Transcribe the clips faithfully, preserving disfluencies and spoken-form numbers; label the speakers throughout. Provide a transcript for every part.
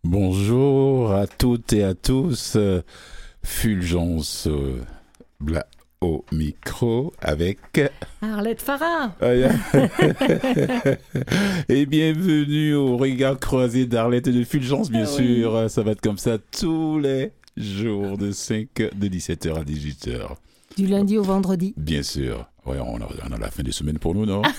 Speaker 1: Bonjour à toutes et à tous. Euh, Fulgence euh, Bla au micro avec
Speaker 2: Arlette Farah.
Speaker 1: Et bienvenue au regard croisé d'Arlette et de Fulgence, bien
Speaker 2: ah,
Speaker 1: sûr.
Speaker 2: Oui.
Speaker 1: Ça va être comme ça tous les jours de cinq, de dix-sept heures à dix-huit heures.
Speaker 2: Du lundi au vendredi.
Speaker 1: Bien sûr. Ouais, on a, on a la fin de semaine pour nous, non?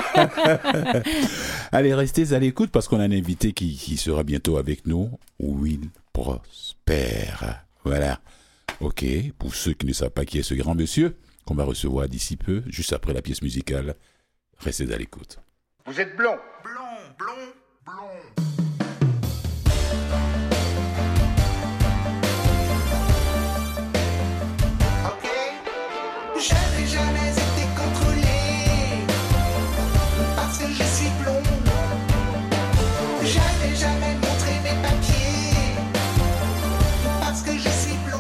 Speaker 1: Allez, restez à l'écoute parce qu'on a un invité qui, qui sera bientôt avec nous, Will Prosper. Voilà. Ok, pour ceux qui ne savent pas qui est ce grand monsieur, qu'on va recevoir d'ici peu, juste après la pièce musicale, restez à l'écoute.
Speaker 3: Vous êtes blond.
Speaker 4: Blond, blond, blond.
Speaker 3: Ok. Je n'ai jamais été contrôlé parce que je suis blond. Je n'ai jamais montré mes papiers parce que je suis blond.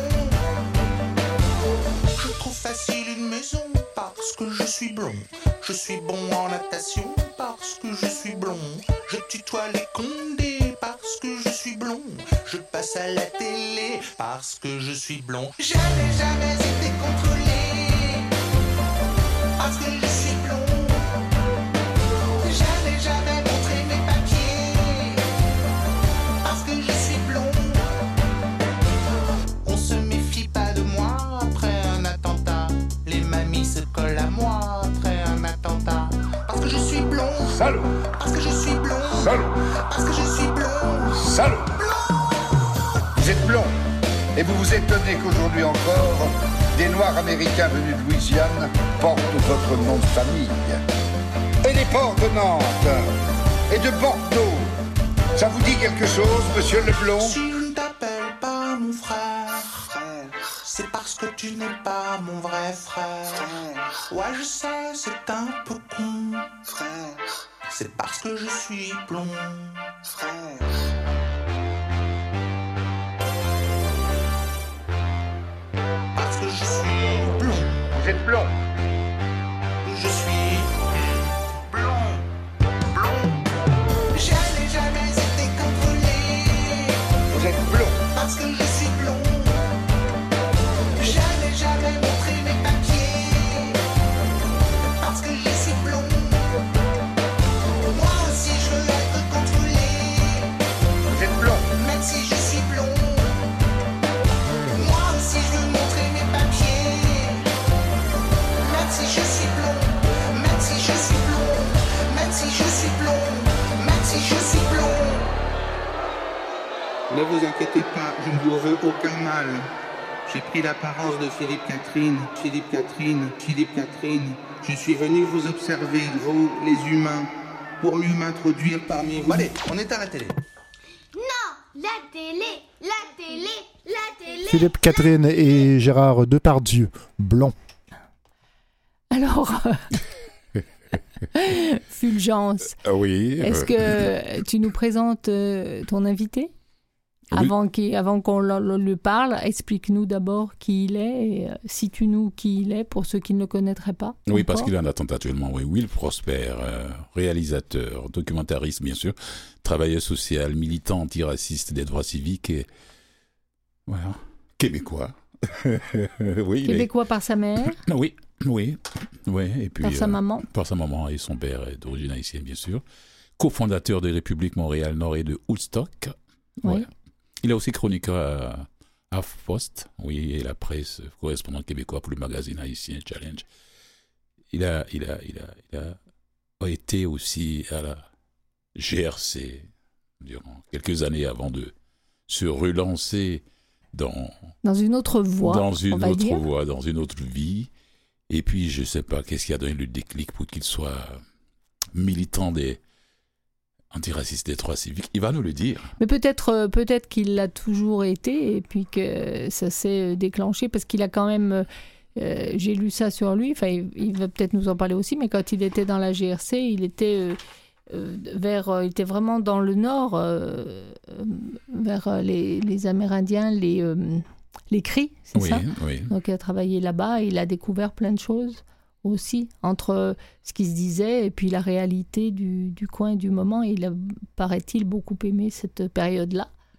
Speaker 3: Je trouve facile une maison parce que je suis blond. Je suis bon en natation parce que je suis blond. Je tutoie les condés parce que je suis blond. Je passe à la télé parce que je suis blond. Je n'ai jamais été contrôlé parce que je suis blond. Je n'ai jamais montré mes papiers parce que je suis blond. On se méfie pas de moi après un attentat. Les mamies se collent à moi après un attentat. Parce que je suis blond.
Speaker 4: Salaud.
Speaker 3: Parce que je suis blond.
Speaker 4: Salaud.
Speaker 3: Parce que je suis blond.
Speaker 4: Salaud.
Speaker 3: Vous êtes blond. Et vous vous étonnez qu'aujourd'hui encore, des Noirs américains venus de Louisiane portent votre nom de famille. Et les ports de Nantes et de Bordeaux, ça vous dit quelque chose, monsieur le blond? Si je ne t'appelle pas mon frère, frère, c'est parce que tu n'es pas mon vrai frère. frère. Ouais, je sais, c'est un peu con, frère. C'est parce que je suis blond, frère. Parce que je suis blond.
Speaker 4: Vous êtes blond.
Speaker 3: Je suis blond, blond. Je n'ai jamais été contrôlé
Speaker 4: Vous êtes blond.
Speaker 3: parce que je suis blond. Je n'ai jamais montré mes papiers parce que je suis blond. Moi aussi je veux être contrôlé,
Speaker 4: Vous êtes blond.
Speaker 3: même si je suis blond. Moi aussi je veux montrer mes papiers, même si je suis blond, même si je suis blond, même si je suis blond, même si je suis blond.
Speaker 5: Ne vous inquiétez pas, je ne vous veux aucun mal. J'ai pris l'apparence de Philippe Catherine, Philippe Catherine, Philippe Catherine. Je suis venu vous observer, vous, les humains, pour mieux m'introduire parmi vous.
Speaker 3: Allez, on éteint la télé.
Speaker 6: Non, la télé, la télé, la télé.
Speaker 7: Philippe Catherine et Gérard Depardieu, blond.
Speaker 2: Alors, Fulgence,
Speaker 1: Ah oui.
Speaker 2: est-ce
Speaker 1: euh,
Speaker 2: que tu nous présentes euh, ton invité?
Speaker 1: Oui.
Speaker 2: Avant, qu'il- avant qu'on le, le- le parle, explique-nous d'abord qui il est et euh, situe-nous qui il est pour ceux qui ne le connaîtraient pas.
Speaker 1: Oui, parce
Speaker 2: encore.
Speaker 1: qu'il en attend actuellement. Oui, Will Prosper, euh, réalisateur, documentariste, bien sûr, travailleur social, militant antiraciste des droits civiques et voilà, québécois. oui, il est-
Speaker 2: Québécois par sa mère,
Speaker 1: Oui, oui, oui. Et puis
Speaker 2: par sa
Speaker 1: euh,
Speaker 2: maman.
Speaker 1: par sa maman et son père est d'origine haïtienne, bien sûr. Cofondateur de République Montréal-Nord et de Woodstock.
Speaker 2: Oui.
Speaker 1: Ouais. Il est aussi chroniqueur à HuffPost, oui, et la presse, correspondant québécois pour le magazine haïtien Challenge. Il a, il a, il a, il a été aussi à la G R C durant quelques années avant de se relancer dans,
Speaker 2: Dans une autre voie,
Speaker 1: dans
Speaker 2: on
Speaker 1: une
Speaker 2: va
Speaker 1: autre
Speaker 2: dire.
Speaker 1: voie, dans une autre vie. Et puis, je ne sais pas, qu'est-ce qui a donné le déclic pour qu'il soit militant des antiracistes des droits civiques. Il va nous le dire.
Speaker 2: Mais peut-être euh, peut-être qu'il l'a toujours été et puis que ça s'est déclenché parce qu'il a quand même... euh, j'ai lu ça sur lui, enfin, il, il va peut-être nous en parler aussi, mais quand il était dans la G R C, il était... euh, euh, vers, euh, il était vraiment dans le nord, euh, euh, vers euh, les, les Amérindiens, les, euh, les Cris, c'est
Speaker 1: Oui,
Speaker 2: ça?
Speaker 1: oui.
Speaker 2: Donc il a travaillé là-bas, il a découvert plein de choses aussi, entre ce qui se disait et puis la réalité du, du coin et du moment. Il a, paraît-il, beaucoup aimé cette période-là.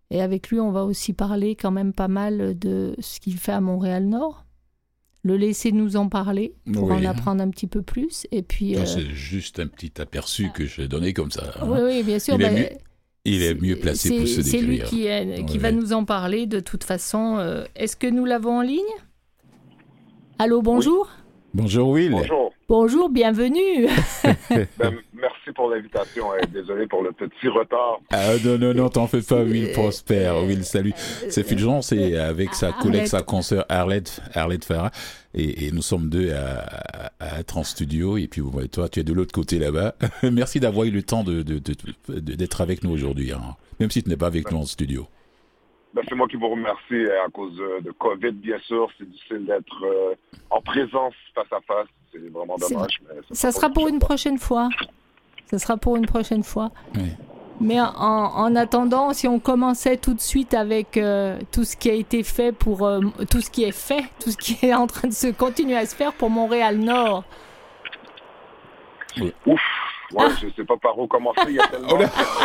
Speaker 2: Et avec lui, on va aussi parler quand même pas mal de ce qu'il fait à Montréal-Nord. Le laisser nous en parler pour
Speaker 1: Oui.
Speaker 2: en apprendre un petit peu plus. Et puis,
Speaker 1: Non,
Speaker 2: euh,
Speaker 1: c'est juste un petit aperçu que j'ai donné comme ça. hein.
Speaker 2: oui, oui, bien sûr.
Speaker 1: Il est
Speaker 2: ben,
Speaker 1: mieux- Il est
Speaker 2: c'est-
Speaker 1: mieux placé
Speaker 2: c'est,
Speaker 1: pour se
Speaker 2: C'est lui
Speaker 1: décrire.
Speaker 2: qui, est- qui
Speaker 1: Ouais.
Speaker 2: va nous en parler de toute façon. Euh, est-ce que nous l'avons en ligne? Allô, bonjour.
Speaker 1: Bonjour Will.
Speaker 8: Bonjour.
Speaker 2: Bonjour, bienvenue.
Speaker 8: Ben, merci pour l'invitation. hein. Désolé pour le petit retard.
Speaker 1: Ah non, non, non, t'en fais pas, Will Prosper. Will, salut. C'est Fulgence et avec sa collègue,
Speaker 2: Arlette.
Speaker 1: sa consoeur Arlette, Arlette Farah. Et, et nous sommes deux à, à être en studio. Et puis ouais, toi, tu es de l'autre côté là-bas. Merci d'avoir eu le temps de, de, de- de- d'être avec nous aujourd'hui. hein. Même si tu n'es pas avec nous en studio.
Speaker 8: Ben, c'est moi qui vous remercie euh, à cause de, de COVID, bien sûr. C'est difficile d'être euh, en présence face à face. C'est vraiment
Speaker 2: C'est
Speaker 8: dommage. Mais
Speaker 2: Ça sera pour une prochaine fois. Ça sera pour une prochaine fois.
Speaker 1: Oui.
Speaker 2: Mais en, en attendant, si on commençait tout de suite avec euh, tout ce qui a été fait pour euh, tout ce qui est fait, tout ce qui est en train de se continuer à se faire pour Montréal-Nord.
Speaker 8: Ouf, ouais, je sais pas par où commencer. Il y a tellement.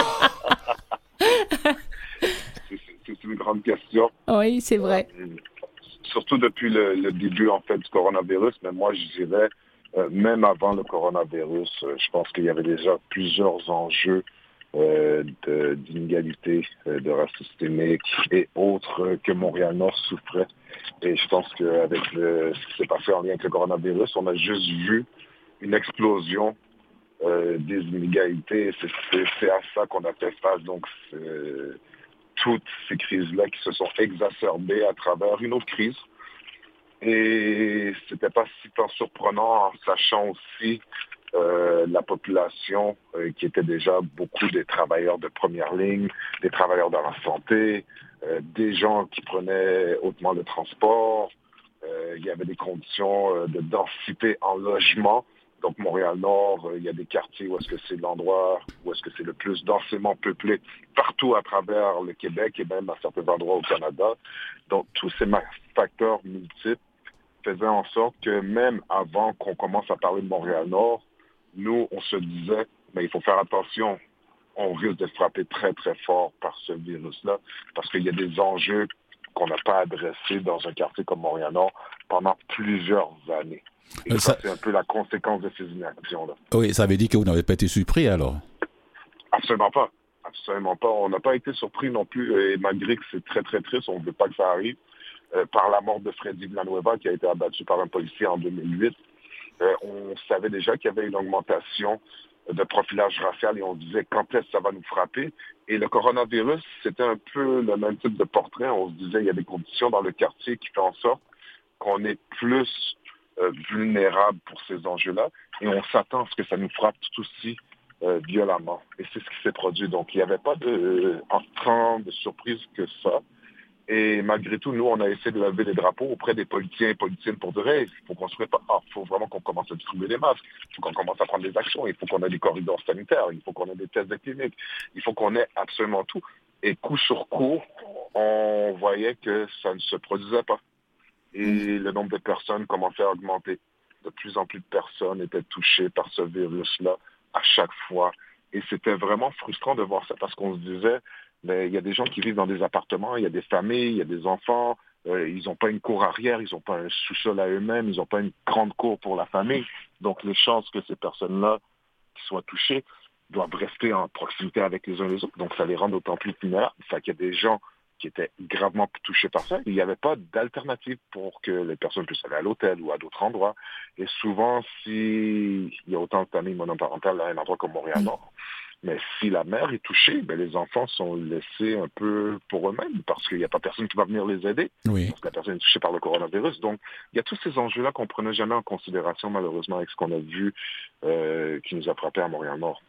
Speaker 8: c'est, c'est- c'est une grande question.
Speaker 2: Oui, c'est vrai.
Speaker 8: Surtout depuis le, le début en fait du coronavirus, mais moi je dirais euh, même avant le coronavirus, euh, je pense qu'il y avait déjà plusieurs enjeux euh, de, d'inégalité, euh, de racisme systémique et autres euh, que Montréal-Nord souffrait. Et je pense qu'avec le, ce qui s'est passé en lien avec le coronavirus, on a juste vu une explosion euh, des inégalités. C'est, c'est, c'est à ça qu'on a fait face. Donc c'est, toutes ces crises-là qui se sont exacerbées à travers une autre crise. Et c'était pas si tant surprenant en sachant aussi euh, la population euh, qui était déjà beaucoup des travailleurs de première ligne, des travailleurs dans la santé, euh, des gens qui prenaient hautement le transport. Euh, il y avait des conditions euh, de densité en logement. Donc, Montréal-Nord, euh, il y a des quartiers où est-ce que c'est l'endroit où est-ce que c'est le plus densément peuplé partout à travers le Québec et même à certains endroits au Canada. Donc, tous ces ma- facteurs multiples faisaient en sorte que même avant qu'on commence à parler de Montréal-Nord, nous, on se disait, mais il faut faire attention, on risque de frapper très, très fort par ce virus-là parce qu'il y a des enjeux qu'on n'a pas adressés dans un quartier comme Montréal-Nord pendant plusieurs années. Et
Speaker 1: Euh,
Speaker 8: ça,
Speaker 1: ça-
Speaker 8: c'est un peu la conséquence de ces inactions-là.
Speaker 1: Oui, ça veut dire que vous n'avez pas été surpris alors.
Speaker 8: Absolument pas. Absolument pas. On n'a pas été surpris non plus, et malgré que c'est très, très triste, on ne veut pas que ça arrive, euh, par la mort de Freddy Villanueva, qui a été abattu par un policier en deux mille huit. Euh, on savait déjà qu'il y avait une augmentation de profilage racial et on disait quand est-ce que ça va nous frapper. Et le coronavirus, c'était un peu le même type de portrait. On se disait il y a des conditions dans le quartier qui font en sorte qu'on est plus euh, vulnérable pour ces enjeux-là et on s'attend à ce que ça nous frappe tout aussi euh, violemment. Et c'est ce qui s'est produit. Donc, il n'y avait pas de euh, entrant de surprise que ça. Et malgré tout, nous, on a essayé de lever des drapeaux auprès des politiciens et politiciennes pour dire hey, il faut qu'on se prépare, ah, il faut vraiment qu'on commence à distribuer des masques, il faut qu'on commence à prendre des actions, il faut qu'on ait des corridors sanitaires, il faut qu'on ait des tests de clinique, il faut qu'on ait absolument tout. Et coup sur coup, on voyait que ça ne se produisait pas. Et le nombre de personnes commençait à augmenter. De plus en plus de personnes étaient touchées par ce virus-là à chaque fois. Et c'était vraiment frustrant de voir ça parce qu'on se disait, mais il y a des gens qui vivent dans des appartements, il y a des familles, il y a des enfants, euh, ils n'ont pas une cour arrière, ils n'ont pas un sous-sol à eux-mêmes, ils n'ont pas une grande cour pour la famille. Donc les chances que ces personnes-là qui soient touchées doivent rester en proximité avec les uns les autres. Donc ça les rend d'autant plus vulnérables. Fait qu'il y a des gens qui étaient gravement touchés par ça. Il n'y avait pas d'alternative pour que les personnes puissent aller à l'hôtel ou à d'autres endroits. Et souvent, s'il y a autant de familles monoparentales à un endroit comme Montréal-Nord, mais si la mère est touchée, ben les enfants sont laissés un peu pour eux-mêmes parce qu'il n'y a pas personne qui va venir les aider.
Speaker 1: Oui.
Speaker 8: Parce que la personne est touchée par le coronavirus. Donc, il y a tous ces enjeux-là qu'on ne prenait jamais en considération, malheureusement, avec ce qu'on a vu euh, qui nous a frappé à Montréal-Nord.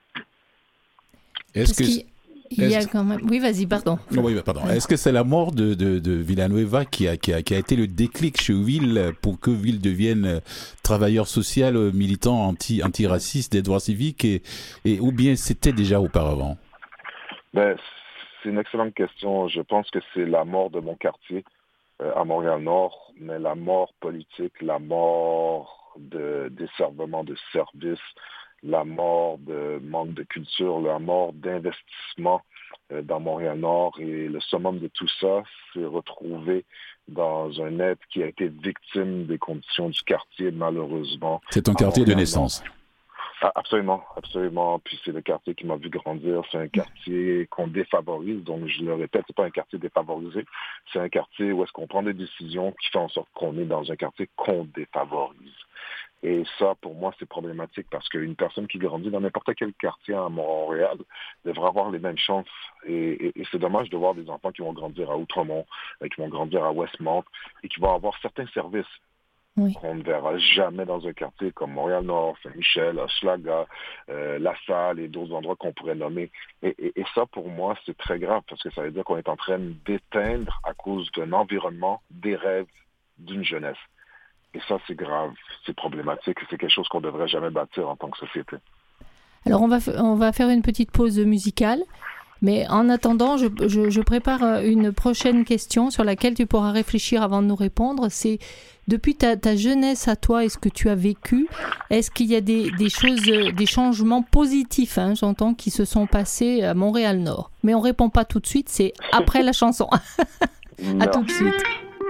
Speaker 1: Est-ce
Speaker 2: Parce
Speaker 1: que...
Speaker 2: qu'il- il y a quand même... Oui, vas-y, pardon.
Speaker 1: Non, oui, pardon. Est-ce que c'est la mort de, de, de Villanueva qui a, qui, a, qui a été le déclic chez Will pour que Will devienne travailleur social, militant anti, antiraciste des droits civiques et, et, ou bien c'était déjà auparavant?
Speaker 8: Ben, c'est une excellente question. Je pense que c'est la mort de mon quartier euh, à Montréal-Nord, mais la mort politique, la mort de desservement de services, la mort de manque de culture, la mort d'investissement euh, dans Montréal-Nord. Et le summum de tout ça, c'est retrouvé dans un être qui a été victime des conditions du quartier, malheureusement.
Speaker 1: C'est ton quartier de naissance.
Speaker 8: Ah, absolument, absolument. Puis c'est le quartier qui m'a vu grandir. C'est un quartier qu'on défavorise. Donc, je le répète, c'est pas un quartier défavorisé. C'est un quartier où est-ce qu'on prend des décisions qui font en sorte qu'on est dans un quartier qu'on défavorise. Et ça, pour moi, c'est problématique parce qu'une personne qui grandit dans n'importe quel quartier à Montréal devrait avoir les mêmes chances. Et, et, et c'est dommage de voir des enfants qui vont grandir à Outremont, euh, qui vont grandir à Westmount et qui vont avoir certains services oui. qu'on ne verra jamais dans un quartier comme Montréal-Nord, Saint-Michel, Hochelaga, euh, La Salle et d'autres endroits qu'on pourrait nommer. Et, et, et ça, pour moi, c'est très grave parce que ça veut dire qu'on est en train d'éteindre à cause d'un environnement, des rêves d'une jeunesse. Et ça, c'est grave, c'est problématique, c'est quelque chose qu'on ne devrait jamais bâtir en tant que société.
Speaker 2: Alors, on va, f- on va faire une petite pause musicale, mais en attendant, je, je, je prépare une prochaine question sur laquelle tu pourras réfléchir avant de nous répondre. C'est, depuis ta, ta jeunesse à toi et ce que tu as vécu, est-ce qu'il y a des, des choses, des changements positifs, hein, j'entends, qui se sont passés à Montréal-Nord? Mais on ne répond pas tout de suite, c'est après la chanson. À tout de suite.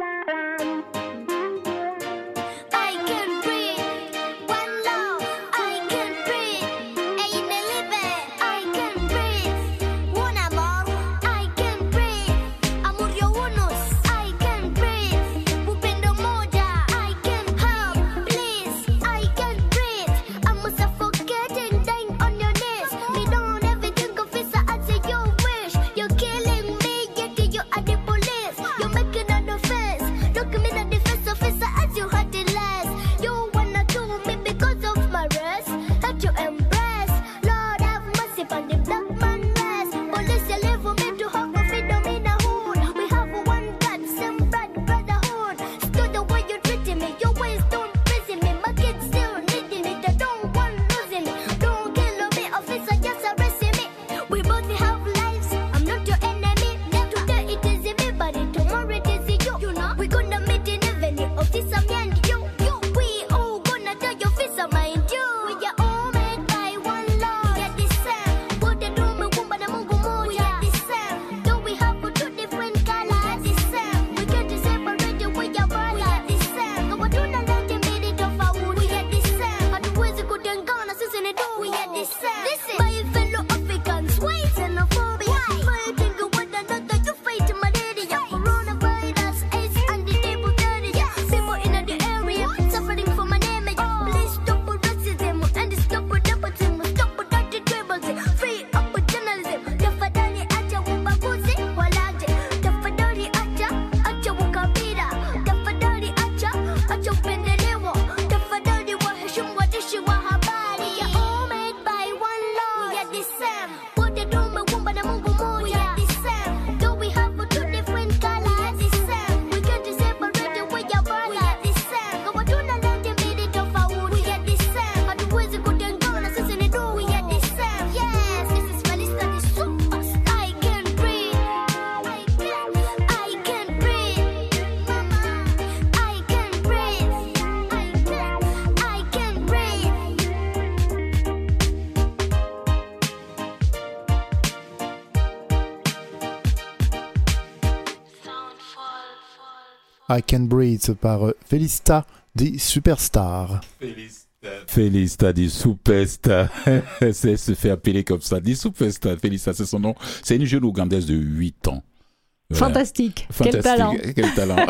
Speaker 7: I Can Breathe par Félista des Superstars.
Speaker 1: Félista, Félista des Superstars. C'est se fait appeler comme ça. Des Superstars. Félista, c'est son nom. C'est une jeune Ougandaise de huit ans.
Speaker 2: Voilà. Fantastique.
Speaker 1: Fantastique.
Speaker 2: Quel talent.
Speaker 1: Quel talent.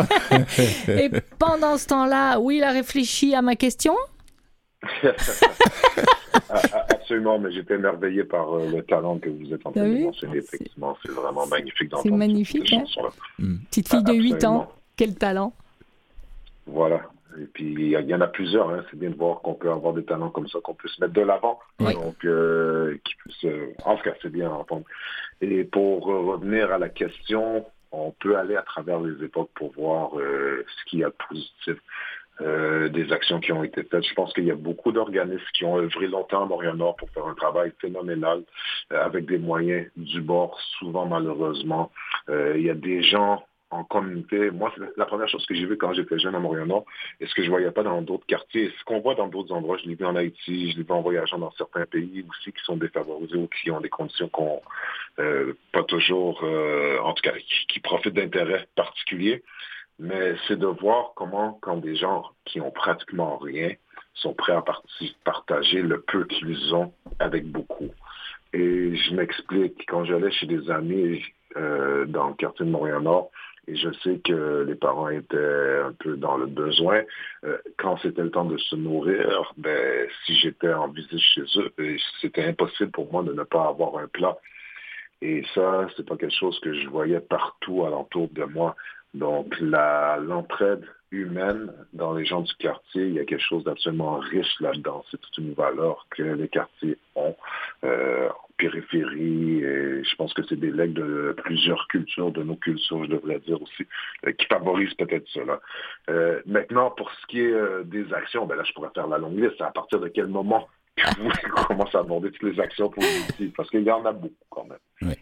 Speaker 2: Et pendant ce temps-là, Will a réfléchi à ma question.
Speaker 8: Absolument, mais j'étais émerveillé par euh, le talent que vous êtes en train de mentionner. Effectivement, c'est vraiment magnifique d'entendre.
Speaker 2: C'est magnifique, hein.
Speaker 8: Mm.
Speaker 2: Petite fille de huit ans, quel talent.
Speaker 8: Voilà. Et puis, il y, y en a plusieurs. Hein. C'est bien de voir qu'on peut avoir des talents comme ça, qu'on peut se mettre de l'avant.
Speaker 2: Oui.
Speaker 8: Donc, euh, qui puisse, euh, en tout cas, c'est bien à entendre. Et pour euh, revenir à la question, on peut aller à travers les époques pour voir euh, ce qu'il y a de positif. Euh, des actions qui ont été faites. Je pense qu'il y a beaucoup d'organismes qui ont œuvré longtemps à Montréal-Nord pour faire un travail phénoménal euh, avec des moyens du bord, souvent malheureusement. Euh, il y a des gens en communauté. Moi, c'est la première chose que j'ai vue quand j'étais jeune à Montréal-Nord et ce que je ne voyais pas dans d'autres quartiers. Ce qu'on voit dans d'autres endroits, je l'ai vu en Haïti, je l'ai vu en voyageant dans certains pays aussi qui sont défavorisés ou qui ont des conditions qu'on euh, pas toujours, euh, en tout cas, qui, qui profitent d'intérêts particuliers. Mais c'est de voir comment, quand des gens qui ont pratiquement rien sont prêts à parti- partager le peu qu'ils ont avec beaucoup. Et je m'explique, quand j'allais chez des amis euh, dans le quartier de Montréal-Nord, et je sais que les parents étaient un peu dans le besoin, euh, quand c'était le temps de se nourrir, ben, si j'étais en visite chez eux, c'était impossible pour moi de ne pas avoir un plat. Et ça, c'est pas quelque chose que je voyais partout alentour de moi. Donc, la, l'entraide humaine dans les gens du quartier, il y a quelque chose d'absolument riche là-dedans. C'est toute une valeur que les quartiers ont euh, en périphérie. Et je pense que c'est des legs de plusieurs cultures, de nos cultures, je devrais dire aussi, euh, qui favorisent peut-être cela. Euh, maintenant, pour ce qui est euh, des actions, ben là, je pourrais faire la longue liste. À partir de quel moment vous commencez à aborder toutes les actions positives? Parce qu'il y en a beaucoup quand même.
Speaker 1: Oui.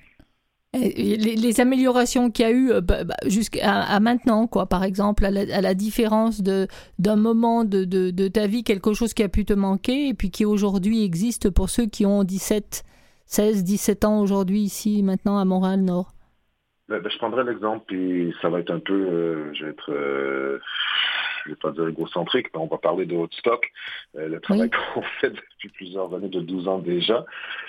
Speaker 2: Les, les améliorations qu'il y a eu bah, bah, jusqu'à à maintenant, quoi, par exemple, à la, à la différence de, d'un moment de, de, de ta vie, quelque chose qui a pu te manquer et puis qui aujourd'hui existe pour ceux qui ont dix-sept, seize, dix-sept ans aujourd'hui ici, maintenant à Montréal-Nord.
Speaker 8: Ben, ben, je prendrai l'exemple, puis ça va être un peu, euh, je vais être, euh, je vais pas dire égocentrique, mais on va parler de Woodstock, euh, le travail oui. qu'on fait depuis plusieurs années, de douze ans déjà.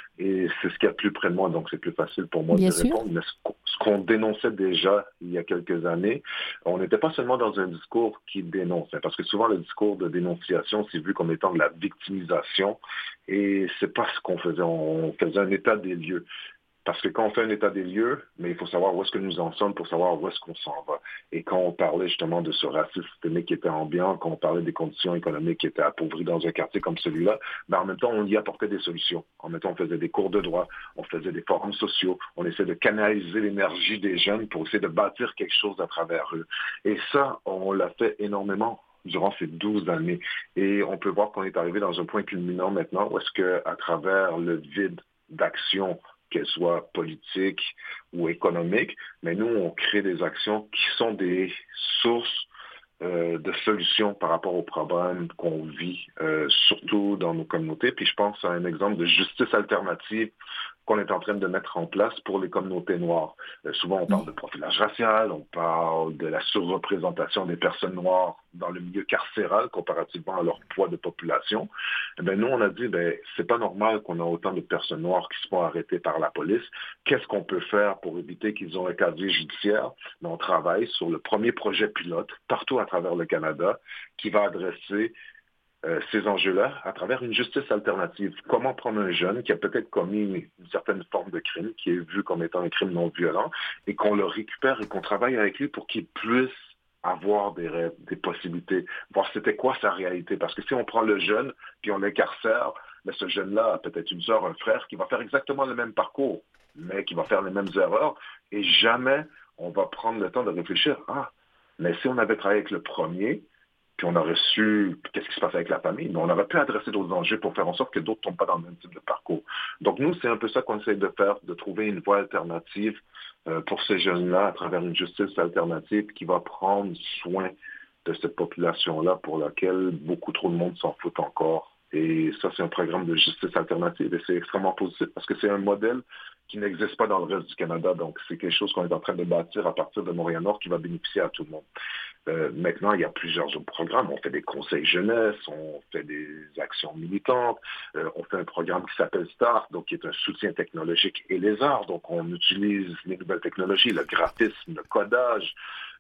Speaker 8: Et c'est ce qu'il y a de plus près de moi, donc c'est plus facile pour moi Bien de sûr. répondre. Mais ce qu'on dénonçait déjà il y a quelques années, on n'était pas seulement dans un discours qui dénonce, parce que souvent le discours de dénonciation, c'est vu comme étant de la victimisation, et c'est pas ce qu'on faisait. On faisait un état des lieux. Parce que quand on fait un état des lieux, mais il faut savoir où est-ce que nous en sommes pour savoir où est-ce qu'on s'en va. Et quand on parlait justement de ce racisme systémique qui était ambiant, quand on parlait des conditions économiques qui étaient appauvries dans un quartier comme celui-là, ben en même temps, on y apportait des solutions. En même temps, on faisait des cours de droit, on faisait des forums sociaux, on essayait de canaliser l'énergie des jeunes pour essayer de bâtir quelque chose à travers eux. Et ça, on l'a fait énormément durant ces douze années. Et on peut voir qu'on est arrivé dans un point culminant maintenant où est-ce qu'à travers le vide d'action, qu'elles soient politiques ou économiques, mais nous, on crée des actions qui sont des sources euh, de solutions par rapport aux problèmes qu'on vit, euh, surtout dans nos communautés. Puis je pense à un exemple de justice alternative qu'on est en train de mettre en place pour les communautés noires. Euh, souvent, on parle de profilage racial, on parle de la surreprésentation des personnes noires dans le milieu carcéral comparativement à leur poids de population. Eh bien, nous, on a dit, ben, c'est pas normal qu'on ait autant de personnes noires qui se font arrêter par la police. Qu'est-ce qu'on peut faire pour éviter qu'ils aient un casier judiciaire? Mais on travaille sur le premier projet pilote partout à travers le Canada qui va adresser Euh, ces enjeux-là à travers une justice alternative. Comment prendre un jeune qui a peut-être commis une, une certaine forme de crime, qui est vu comme étant un crime non violent, et qu'on le récupère et qu'on travaille avec lui pour qu'il puisse avoir des rêves, des possibilités, voir c'était quoi sa réalité. Parce que si on prend le jeune puis on l'incarcère, mais ce jeune-là a peut-être une soeur, un frère qui va faire exactement le même parcours, mais qui va faire les mêmes erreurs, et jamais on va prendre le temps de réfléchir. Ah, mais si on avait travaillé avec le premier, puis on aurait su qu'est-ce qui se passe avec la famille, mais on aurait pu adresser d'autres enjeux pour faire en sorte que d'autres ne tombent pas dans le même type de parcours. Donc nous, c'est un peu ça qu'on essaie de faire, de trouver une voie alternative euh, pour ces jeunes-là à travers une justice alternative qui va prendre soin de cette population-là pour laquelle beaucoup trop de monde s'en fout encore. Et ça, c'est un programme de justice alternative et c'est extrêmement positif parce que c'est un modèle qui n'existe pas dans le reste du Canada. Donc, c'est quelque chose qu'on est en train de bâtir à partir de Montréal-Nord qui va bénéficier à tout le monde. Euh, maintenant, il y a plusieurs autres programmes. On fait des conseils jeunesse, on fait des actions militantes, euh, on fait un programme qui s'appelle STAR, donc qui est un soutien technologique et les arts. Donc, on utilise les nouvelles technologies, le graphisme, le codage,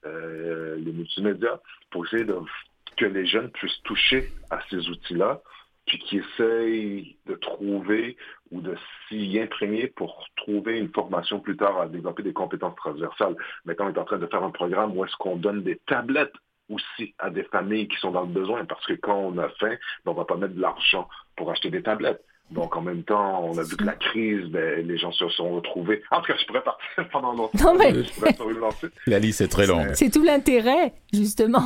Speaker 8: euh, les multimédias, pour essayer de, que les jeunes puissent toucher à ces outils-là, puis qui essayent de trouver ou de s'y imprégner pour trouver une formation plus tard à développer des compétences transversales. Maintenant, on est en train de faire un programme où est-ce qu'on donne des tablettes aussi à des familles qui sont dans le besoin, parce que quand on a faim, ben, on ne va pas mettre de l'argent pour acheter des tablettes. Donc, en même temps, on a vu que la crise, ben, les gens se sont retrouvés. En tout cas, je pourrais partir pendant longtemps.
Speaker 2: Non, mais...
Speaker 8: je pourrais sur une lancée.
Speaker 1: La liste est très longue.
Speaker 2: C'est tout l'intérêt, justement.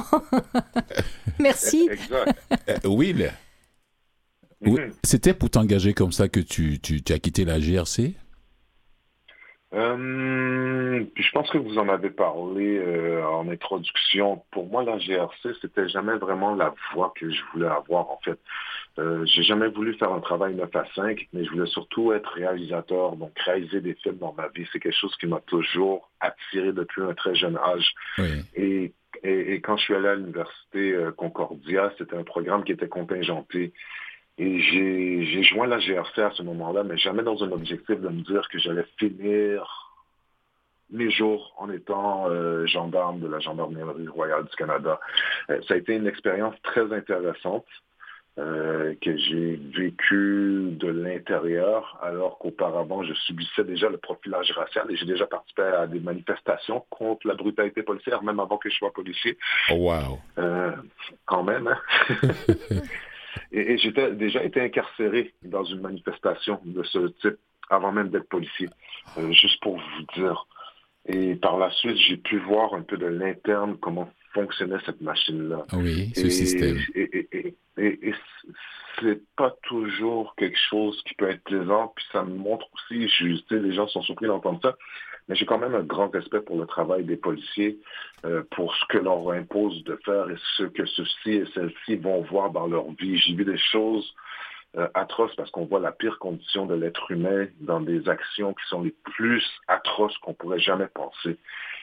Speaker 2: Merci.
Speaker 8: Exact.
Speaker 1: Euh, Will, oui, c'était pour t'engager comme ça que tu, tu, tu as quitté la G R C?
Speaker 8: Euh, puis je pense que vous en avez parlé euh, en introduction. Pour moi, la G R C, c'était jamais vraiment la voie que je voulais avoir, en fait. Euh, j'ai jamais voulu faire un travail neuf à cinq, mais je voulais surtout être réalisateur, donc réaliser des films dans ma vie. C'est quelque chose qui m'a toujours attiré depuis un très jeune âge.
Speaker 1: Oui.
Speaker 8: Et, et, et quand je suis allé à l'université euh, Concordia, c'était un programme qui était contingenté. Et j'ai, j'ai joint la G R C à ce moment-là, mais jamais dans un objectif de me dire que j'allais finir mes jours en étant euh, gendarme de la Gendarmerie royale du Canada. Euh, ça a été une expérience très intéressante. Euh, que j'ai vécu de l'intérieur, alors qu'auparavant, je subissais déjà le profilage racial et j'ai déjà participé à des manifestations contre la brutalité policière, même avant que je sois policier.
Speaker 1: Oh, wow!
Speaker 8: Euh, quand même, hein? et, et j'étais déjà été incarcéré dans une manifestation de ce type avant même d'être policier, euh, juste pour vous dire. Et par la suite, j'ai pu voir un peu de l'interne, comment fonctionnait cette machine-là.
Speaker 1: Oui, ce
Speaker 8: et,
Speaker 1: système.
Speaker 8: Et, et, et, et, et c'est pas toujours quelque chose qui peut être plaisant, puis ça me montre aussi, je sais, les gens sont surpris d'entendre ça, mais j'ai quand même un grand respect pour le travail des policiers, euh, pour ce que leur impose de faire et ce que ceux-ci et celles-ci vont voir dans leur vie. J'ai vu des choses euh, atroces parce qu'on voit la pire condition de l'être humain dans des actions qui sont les plus atroces qu'on pourrait jamais penser.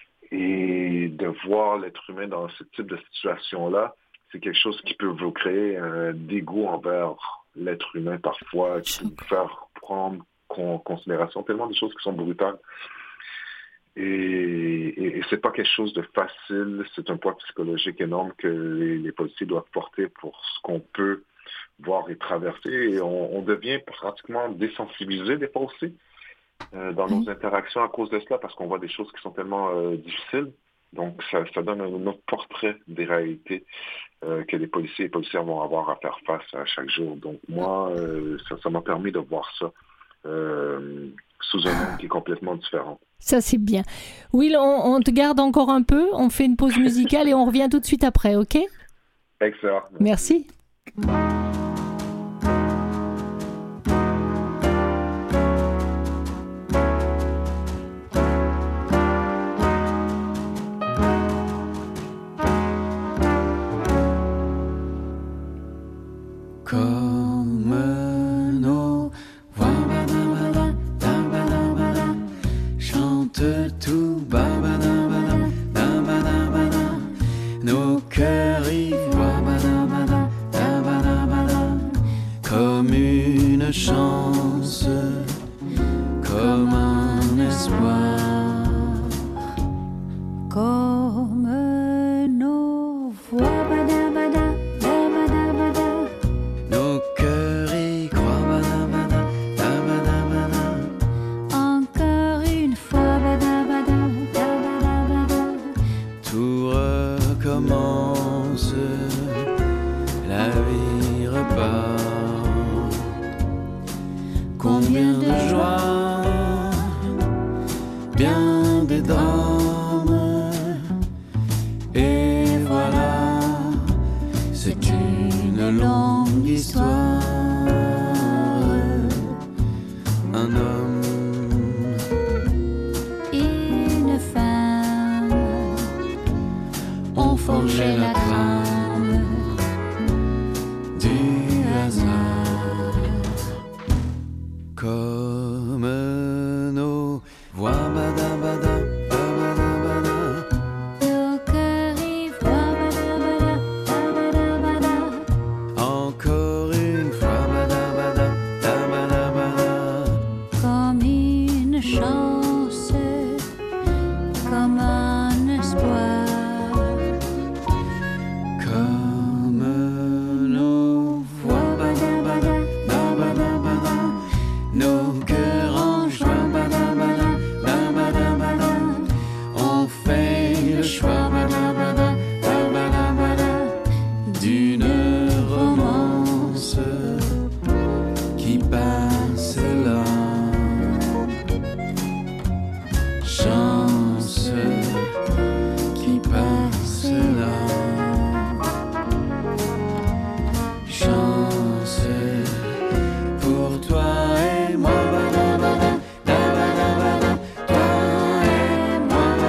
Speaker 8: Et de voir l'être humain dans ce type de situation-là, c'est quelque chose qui peut vous créer un dégoût envers l'être humain parfois, qui peut vous faire prendre en considération tellement de choses qui sont brutales. Et, et, et c'est pas quelque chose de facile, c'est un poids psychologique énorme que les, les policiers doivent porter pour ce qu'on peut voir et traverser. Et on, on devient pratiquement désensibilisé des fois aussi. Euh, dans nos interactions à cause de cela, parce qu'on voit des choses qui sont tellement euh, difficiles. Donc, ça, ça donne un autre portrait des réalités euh, que les policiers et les policières vont avoir à faire face à chaque jour. Donc, moi, euh, ça, ça m'a permis de voir ça euh, sous un angle qui est complètement différent.
Speaker 2: Ça, c'est bien. Will, on, on te garde encore un peu, on fait une pause musicale et on revient tout de suite après, ok?
Speaker 8: Excellent.
Speaker 2: Merci.
Speaker 9: Comme nos voix, badabada, dabadabada, chante tout, babadabada, dabadabada, nos cœurs y voient, badabada, dabadabada, comme une chance, comme un espoir,
Speaker 10: comme nos voix, badabada.
Speaker 9: Nos cœurs y croient, badabada, dabadabada.
Speaker 10: Encore une fois, badabada, dabadabada.
Speaker 9: Tout recommence, la vie repart. Combien de joie, bien des drames. Et voilà, c'est une longue histoire. Un homme,
Speaker 10: Une femme
Speaker 9: ont forgé la trame du hasard. Comme nos voix, badabada, babadabada.
Speaker 10: nos cœurs y voient, badabada, dabadabada.
Speaker 9: Encore une fois, badabada, dabadabada.
Speaker 10: Comme une chance, comme un espoir,
Speaker 9: Comme nos voix, badabada, dabadabada. Nos cœurs en joie, badabada, dabadabada. On fait le choix, badabada, dabadabada, d'une romance qui passe là. Chance qui passe là. Chance pour toi et moi, badabada, dabadabada. Toi et moi,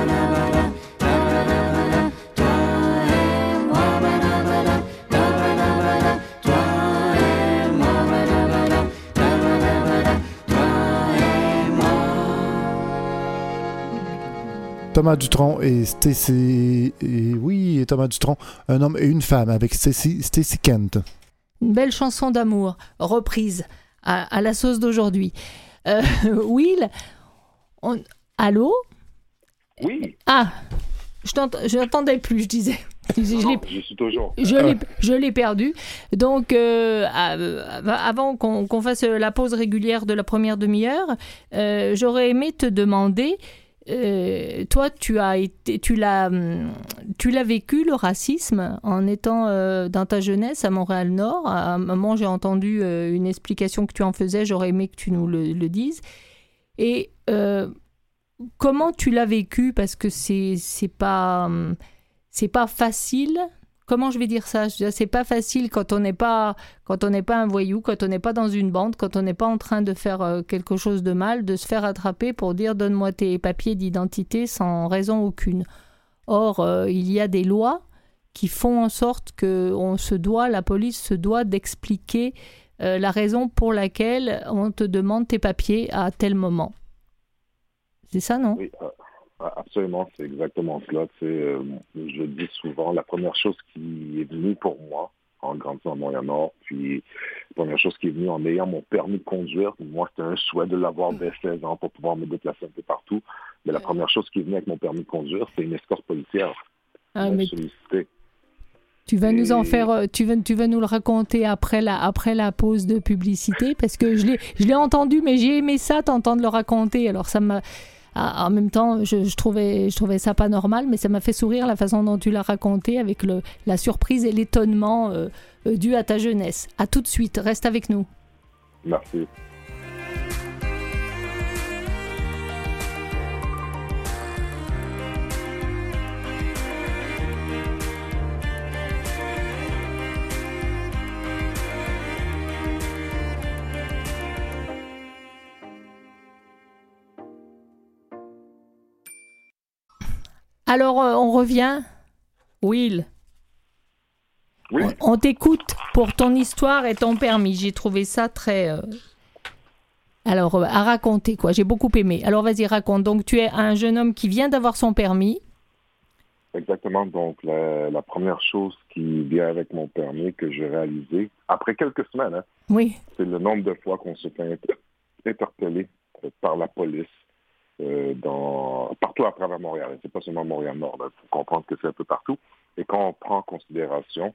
Speaker 7: Thomas Dutronc et Stacy... Et oui, et Thomas Dutronc, un homme et une femme, avec Stacy, Stacy Kent.
Speaker 2: Une belle chanson d'amour, reprise à, à la sauce d'aujourd'hui. Euh, Will, on... allô?
Speaker 8: Oui.
Speaker 2: Ah, je n'entendais plus, je disais. Je, je,
Speaker 8: non, je suis toujours.
Speaker 2: Je l'ai, je l'ai perdu. Donc, euh, avant qu'on, qu'on fasse la pause régulière de la première demi-heure, euh, j'aurais aimé te demander, euh, toi, tu as été, tu l'as, tu l'as vécu le racisme en étant euh, dans ta jeunesse à Montréal-Nord. À un moment, j'ai entendu euh, une explication que tu en faisais. J'aurais aimé que tu nous le, le dises. Et euh, comment tu l'as vécu? Parce que c'est, c'est pas... C'est pas facile. Comment je vais dire ça? C'est pas facile quand on n'est pas, quand on n'est pas un voyou, quand on n'est pas dans une bande, quand on n'est pas en train de faire quelque chose de mal, de se faire attraper pour dire donne-moi tes papiers d'identité sans raison aucune. Or, euh, il y a des lois qui font en sorte que on se doit, la police se doit d'expliquer euh, la raison pour laquelle on te demande tes papiers à tel moment. C'est ça, non?
Speaker 8: Oui. Euh... Absolument, c'est exactement cela. Tu sais, euh, je dis souvent, la première chose qui est venue pour moi en grandissant à Montréal-Nord, puis la première chose qui est venue en ayant mon permis de conduire, moi c'était un souhait de l'avoir dès seize ans pour pouvoir me déplacer un peu partout. Mais la première chose qui est venue avec mon permis de conduire, c'est une escorte policière.
Speaker 2: Ah, mais...
Speaker 8: sollicité.
Speaker 2: Tu vas
Speaker 8: Et...
Speaker 2: nous en faire, tu vas, tu vas nous le raconter après la, après la pause de publicité, parce que je l'ai, je l'ai entendu, mais j'ai aimé ça, t'entendre le raconter. Alors ça m'a... Ah, en même temps, je, je, trouvais, je trouvais ça pas normal, mais ça m'a fait sourire la façon dont tu l'as raconté, avec le, la surprise et l'étonnement euh, euh, dû à ta jeunesse. À tout de suite, reste avec nous.
Speaker 8: Merci.
Speaker 2: Alors, euh, on revient. Will.
Speaker 8: Oui.
Speaker 2: On, on t'écoute pour ton histoire et ton permis. J'ai trouvé ça très... Euh... Alors, euh, à raconter, quoi. J'ai beaucoup aimé. Alors, vas-y, raconte. Donc, tu es un jeune homme qui vient d'avoir son permis.
Speaker 8: Exactement. Donc, la, la première chose qui vient avec mon permis que j'ai réalisé, après quelques semaines, hein,
Speaker 2: oui.
Speaker 8: c'est le nombre de fois qu'on se fait interpeller par la police. Euh, dans, partout à travers Montréal. C'est pas seulement Montréal-Nord. Il faut comprendre que c'est un peu partout. Et quand on prend en considération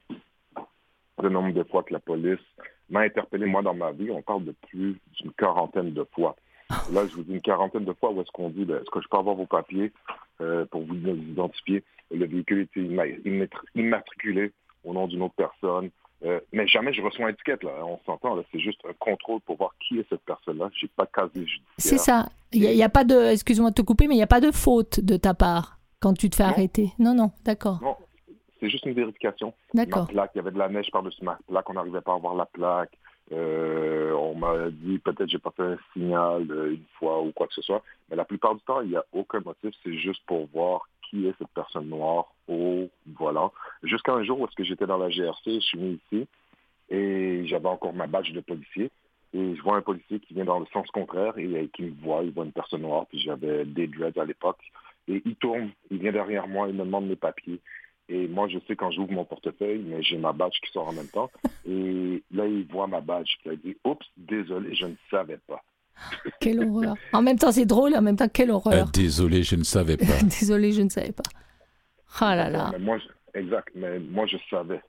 Speaker 8: le nombre de fois que la police m'a interpellé, moi, dans ma vie, on parle de plus d'une quarantaine de fois. Là, je vous dis une quarantaine de fois où est-ce qu'on dit, ben, est-ce que je peux avoir vos papiers euh, pour vous identifier? Le véhicule était imma- immatriculé au nom d'une autre personne. Euh, mais jamais je reçois une étiquette, là. On s'entend, là. C'est juste un contrôle pour voir qui est cette personne-là. J'ai pas de casier judiciaire.
Speaker 2: C'est ça. Il n'y a, a pas de... Excuse-moi de te couper, mais il n'y a pas de faute de ta part quand tu te fais
Speaker 8: non.
Speaker 2: arrêter. Non, non, d'accord.
Speaker 8: Non, c'est juste une vérification.
Speaker 2: D'accord.
Speaker 8: Ma plaque, il y avait de la neige par-dessus ma plaque. On n'arrivait pas à voir la plaque. Euh, on m'a dit, peut-être j'ai pas fait un signal euh, une fois ou quoi que ce soit. Mais la plupart du temps, il n'y a aucun motif. C'est juste pour voir qui est cette personne noire au volant. Jusqu'à un jour où est-ce que j'étais dans la G R C, je suis venu ici et j'avais encore ma badge de policier. Et je vois un policier qui vient dans le sens contraire et qui me voit, il voit une personne noire, puis j'avais des dreads à l'époque. Et il tourne, il vient derrière moi, il me demande mes papiers. Et moi, je sais quand j'ouvre mon portefeuille, mais j'ai ma badge qui sort en même temps. Et là, il voit ma badge, puis il dit « Oups, désolé, je ne savais pas. »
Speaker 2: Quelle horreur. En même temps, c'est drôle, en même temps, quelle horreur.
Speaker 1: Euh, désolé, je ne savais pas.
Speaker 2: Désolé, je ne savais pas. Oh là là.
Speaker 8: Mais moi, je, exact, mais moi, je savais.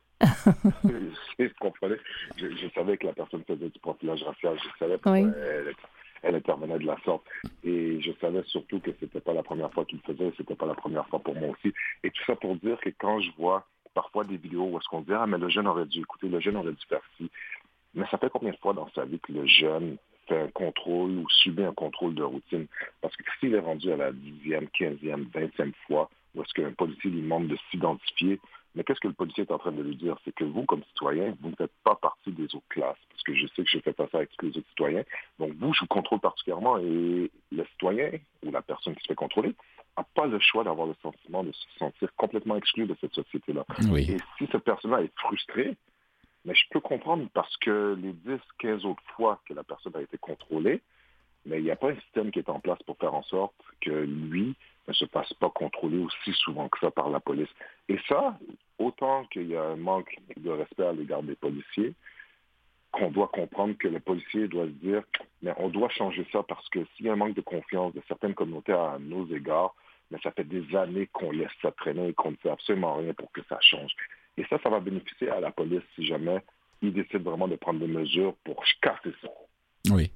Speaker 8: Vous comprenez? Je, je savais que la personne faisait du profilage racial. Je savais pourquoi oui. elle, elle intervenait de la sorte. Et je savais surtout que c'était pas la première fois qu'il le faisait, c'était pas la première fois pour moi aussi. Et tout ça pour dire que quand je vois parfois des vidéos où est-ce qu'on dit « Ah, mais le jeune aurait dû écouter, le jeune aurait dû faire ci », mais ça fait combien de fois dans sa vie que le jeune fait un contrôle ou subit un contrôle de routine? Parce que s'il est rendu à la dixième, quinzième, vingtième fois, où est-ce qu'un policier lui demande de s'identifier, mais qu'est-ce que le policier est en train de lui dire? C'est que vous, comme citoyen, vous ne faites pas partie des autres classes, parce que je sais que je fais pas ça avec tous les autres citoyens. Donc vous, je vous contrôle particulièrement, et le citoyen, ou la personne qui se fait contrôler, n'a pas le choix d'avoir le sentiment de se sentir complètement exclu de cette société-là.
Speaker 1: Oui.
Speaker 8: Et si cette personne-là est frustrée, mais je peux comprendre parce que les dix, quinze autres fois que la personne a été contrôlée, mais il n'y a pas un système qui est en place pour faire en sorte que lui ne se fasse pas contrôler aussi souvent que ça par la police. Et ça, autant qu'il y a un manque de respect à l'égard des policiers, qu'on doit comprendre que le policier doit se dire, mais on doit changer ça parce que s'il y a un manque de confiance de certaines communautés à nos égards, mais ça fait des années qu'on laisse ça traîner et qu'on ne fait absolument rien pour que ça change. Et ça, ça va bénéficier à la police si jamais ils décident vraiment de prendre des mesures pour casser ça.
Speaker 1: Oui.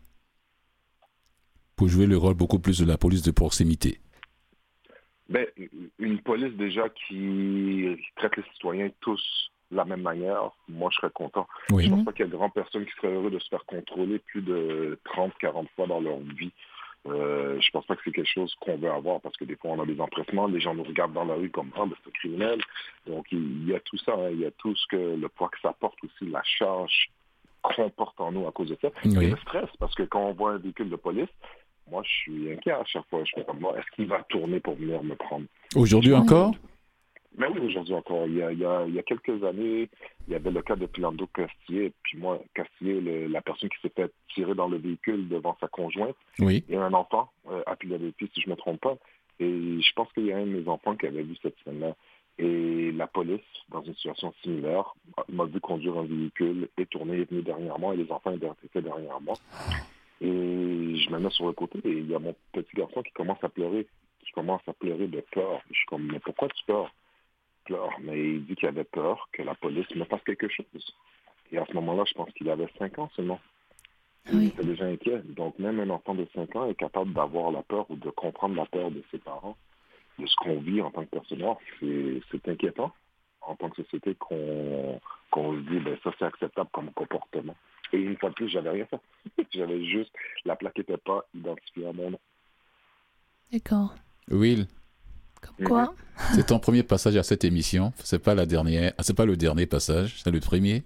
Speaker 1: Pour jouer le rôle beaucoup plus de la police de proximité.
Speaker 8: Ben, une police déjà qui traite les citoyens tous de la même manière, moi je serais content.
Speaker 1: Oui.
Speaker 8: Je ne pense pas qu'il y a de grandes personnes qui seraient heureuses de se faire contrôler plus de trente à quarante fois dans leur vie. Euh, je pense pas que c'est quelque chose qu'on veut avoir parce que des fois on a des empressements, les gens nous regardent dans la rue comme ah, ben, c'est criminel. Donc il y a tout ça, hein, il y a tout ce que le poids que ça porte aussi, la charge qu'on porte en nous à cause de ça. Oui. Et le stress, parce que quand on voit un véhicule de police, moi je suis inquiet à chaque fois. Je me demande, est-ce qu'il va tourner pour venir me prendre?
Speaker 1: Aujourd'hui encore?
Speaker 8: Mais oui, aujourd'hui encore. Il y, a, il, y a, il y a quelques années, il y avait le cas de Philando Castillé. Puis moi, Castillé, le, la personne qui s'est fait tirer dans le véhicule devant sa conjointe.
Speaker 1: Oui.
Speaker 8: Il y a un enfant euh, à Philadelphie, si je ne me trompe pas. Et je pense qu'il y a un de mes enfants qui avait vu cette scène-là. Et la police, dans une situation similaire, m'a vu conduire un véhicule et tourner, est venu derrière moi et les enfants étaient derrière moi. Et je me mets sur le côté et il y a mon petit garçon qui commence à pleurer. Qui commence à pleurer de peur. Je suis comme, mais pourquoi tu pleures? Pleure, mais il dit qu'il avait peur que la police me fasse quelque chose. Et à ce moment-là, je pense qu'il avait cinq ans seulement. Oui. Il était déjà inquiet. Donc même un enfant de cinq ans est capable d'avoir la peur ou de comprendre la peur de ses parents, de ce qu'on vit en tant que personne noire. C'est, c'est inquiétant en tant que société qu'on, qu'on se dit, ben ça c'est acceptable comme comportement. Et une fois de plus, j'avais rien fait. J'avais juste, la plaque n'était pas identifiée à mon nom.
Speaker 2: D'accord.
Speaker 1: Will.
Speaker 2: Comme quoi?
Speaker 1: C'est ton premier passage à cette émission. C'est pas la dernière. C'est pas le dernier passage. C'est le premier.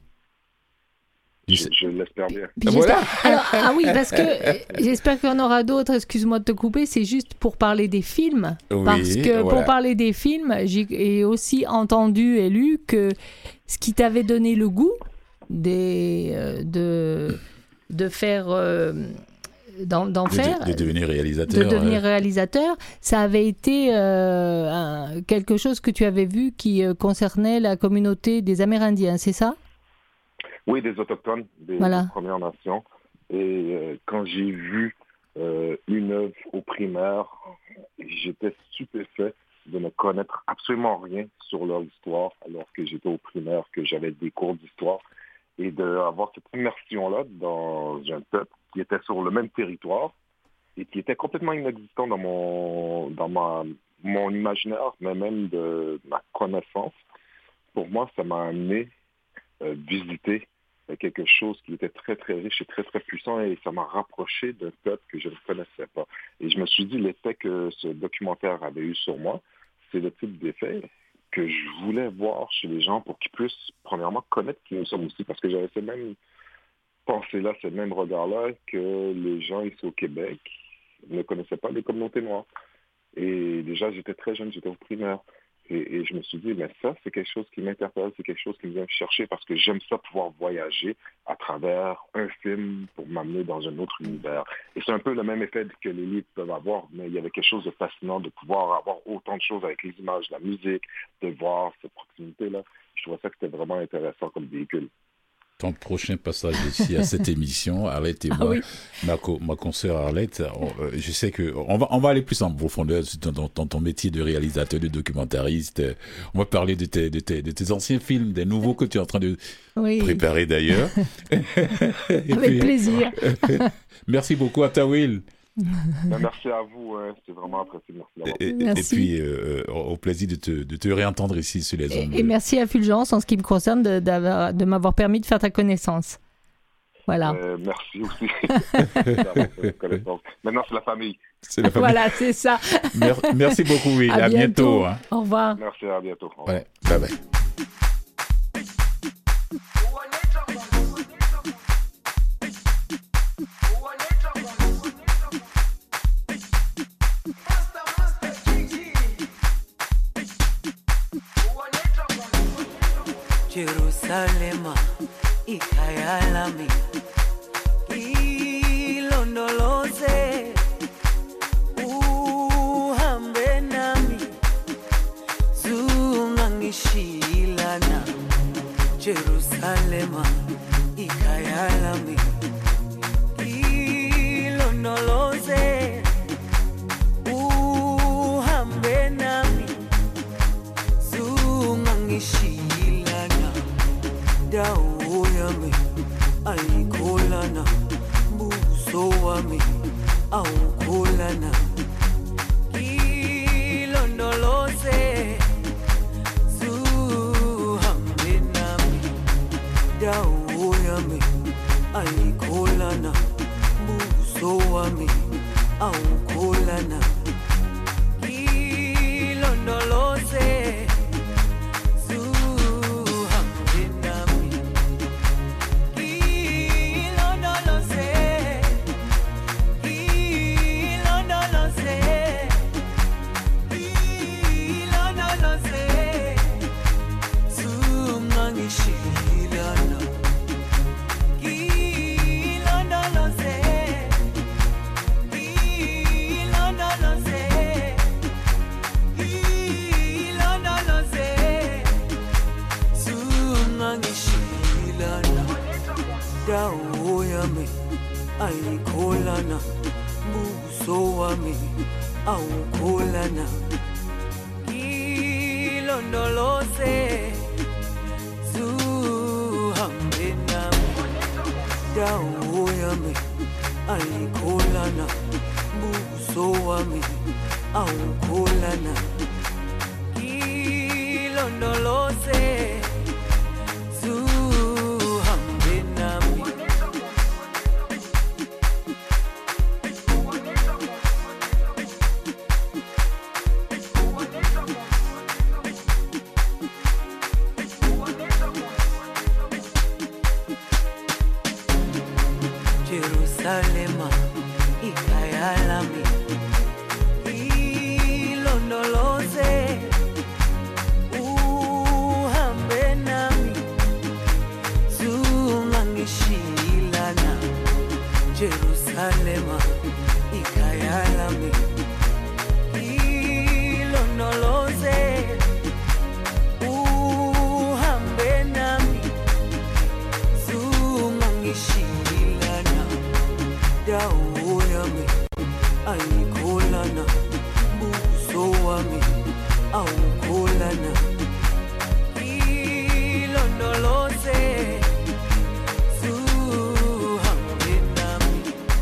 Speaker 8: Je, je l'espère bien.
Speaker 1: Voilà.
Speaker 2: Alors, ah oui, parce que euh, j'espère qu'il y en aura d'autres. Excuse-moi de te couper. C'est juste pour parler des films.
Speaker 1: Oui,
Speaker 2: parce que
Speaker 1: voilà.
Speaker 2: pour parler des films, j'ai aussi entendu et lu que ce qui t'avait donné le goût des, euh, de, de faire... Euh, D'en, d'en
Speaker 1: de,
Speaker 2: faire,
Speaker 1: de, de devenir réalisateur.
Speaker 2: De devenir
Speaker 1: euh...
Speaker 2: réalisateur, ça avait été euh, un, quelque chose que tu avais vu qui euh, concernait la communauté des Amérindiens, c'est ça?
Speaker 8: Oui, des Autochtones, des,
Speaker 2: voilà.
Speaker 8: des Premières Nations. Et euh, quand j'ai vu euh, une œuvre au primaire, j'étais stupéfait de ne connaître absolument rien sur leur histoire alors que j'étais au primaire, que j'avais des cours d'histoire. Et d'avoir cette immersion-là dans un peuple qui était sur le même territoire et qui était complètement inexistant dans mon dans ma mon imaginaire, mais même de ma connaissance. Pour moi, ça m'a amené euh, visiter quelque chose qui était très, très riche et très, très puissant et ça m'a rapproché d'un peuple que je ne connaissais pas. Et je me suis dit, l'effet que ce documentaire avait eu sur moi, c'est le type d'effet que je voulais voir chez les gens pour qu'ils puissent, premièrement, connaître qui nous sommes aussi, parce que j'avais ce même pensée-là, ce même regard-là, que les gens ici au Québec ne connaissaient pas les communautés noires. Et déjà, j'étais très jeune, j'étais au primaire. Et, et je me suis dit, mais ça, c'est quelque chose qui m'interpelle, c'est quelque chose qui me vient me chercher, parce que j'aime ça pouvoir voyager à travers un film pour m'amener dans un autre univers. Et c'est un peu le même effet que les livres peuvent avoir, mais il y avait quelque chose de fascinant de pouvoir avoir autant de choses avec les images, la musique, de voir cette proximité-là. Je trouvais ça que c'était vraiment intéressant comme véhicule.
Speaker 1: Ton prochain passage ici à cette émission, Arlette et moi, ah oui. ma, co- ma consoeur Arlette, on, euh, je sais que on va, on va aller plus en profondeur dans, dans, dans ton métier de réalisateur, de documentariste. On va parler de tes, de tes, de tes anciens films, des nouveaux que tu es en train de oui. préparer d'ailleurs.
Speaker 2: Avec puis, plaisir.
Speaker 1: Merci beaucoup à ta Will.
Speaker 8: Ben, merci à vous, hein. C'est vraiment apprécié. Merci
Speaker 1: et, et, et puis, euh, au plaisir de te, de te réentendre ici sur les ondes.
Speaker 2: Et, et merci à Fulgence, en ce qui me concerne, de, de m'avoir permis de faire ta connaissance. Voilà.
Speaker 8: Euh, merci aussi. Maintenant, c'est la famille.
Speaker 1: C'est la famille.
Speaker 2: Voilà, c'est ça.
Speaker 1: Mer- merci beaucoup, Will. À,
Speaker 2: à bientôt.
Speaker 1: bientôt hein.
Speaker 2: Au revoir.
Speaker 8: Merci, à bientôt. Au revoir.
Speaker 1: Ouais, bye bye.
Speaker 11: Jerusalema ikhaya lami ilondoloze uhambe nami Jerusalema ikayalami ilondoloze uhambe nami zungangishilana dawo yami ayikholana buso wami awukholana ilondoloze zuhambe nami dawo yami ayikholana buso wami awukholana ilondoloze zuhambe nami ilondoloze ilondoloze ilondoloze zungangishilana ilondoloze ilondoloze ilondoloze zungangishilana dawo yami ayikholana buso wami awukholana ilondoloze zuhambe nami dawo yami ayikholana buso wami awukholana ilondoloze zuhambe nami Jerusalema ikayalami ilondoloze uhambe nami zungangishilana Jerusalema ikayalami ilondoloze uhambe nami zungangishilana dawo yami ayikholana buso wami awukholana ilondoloze zuhambe nami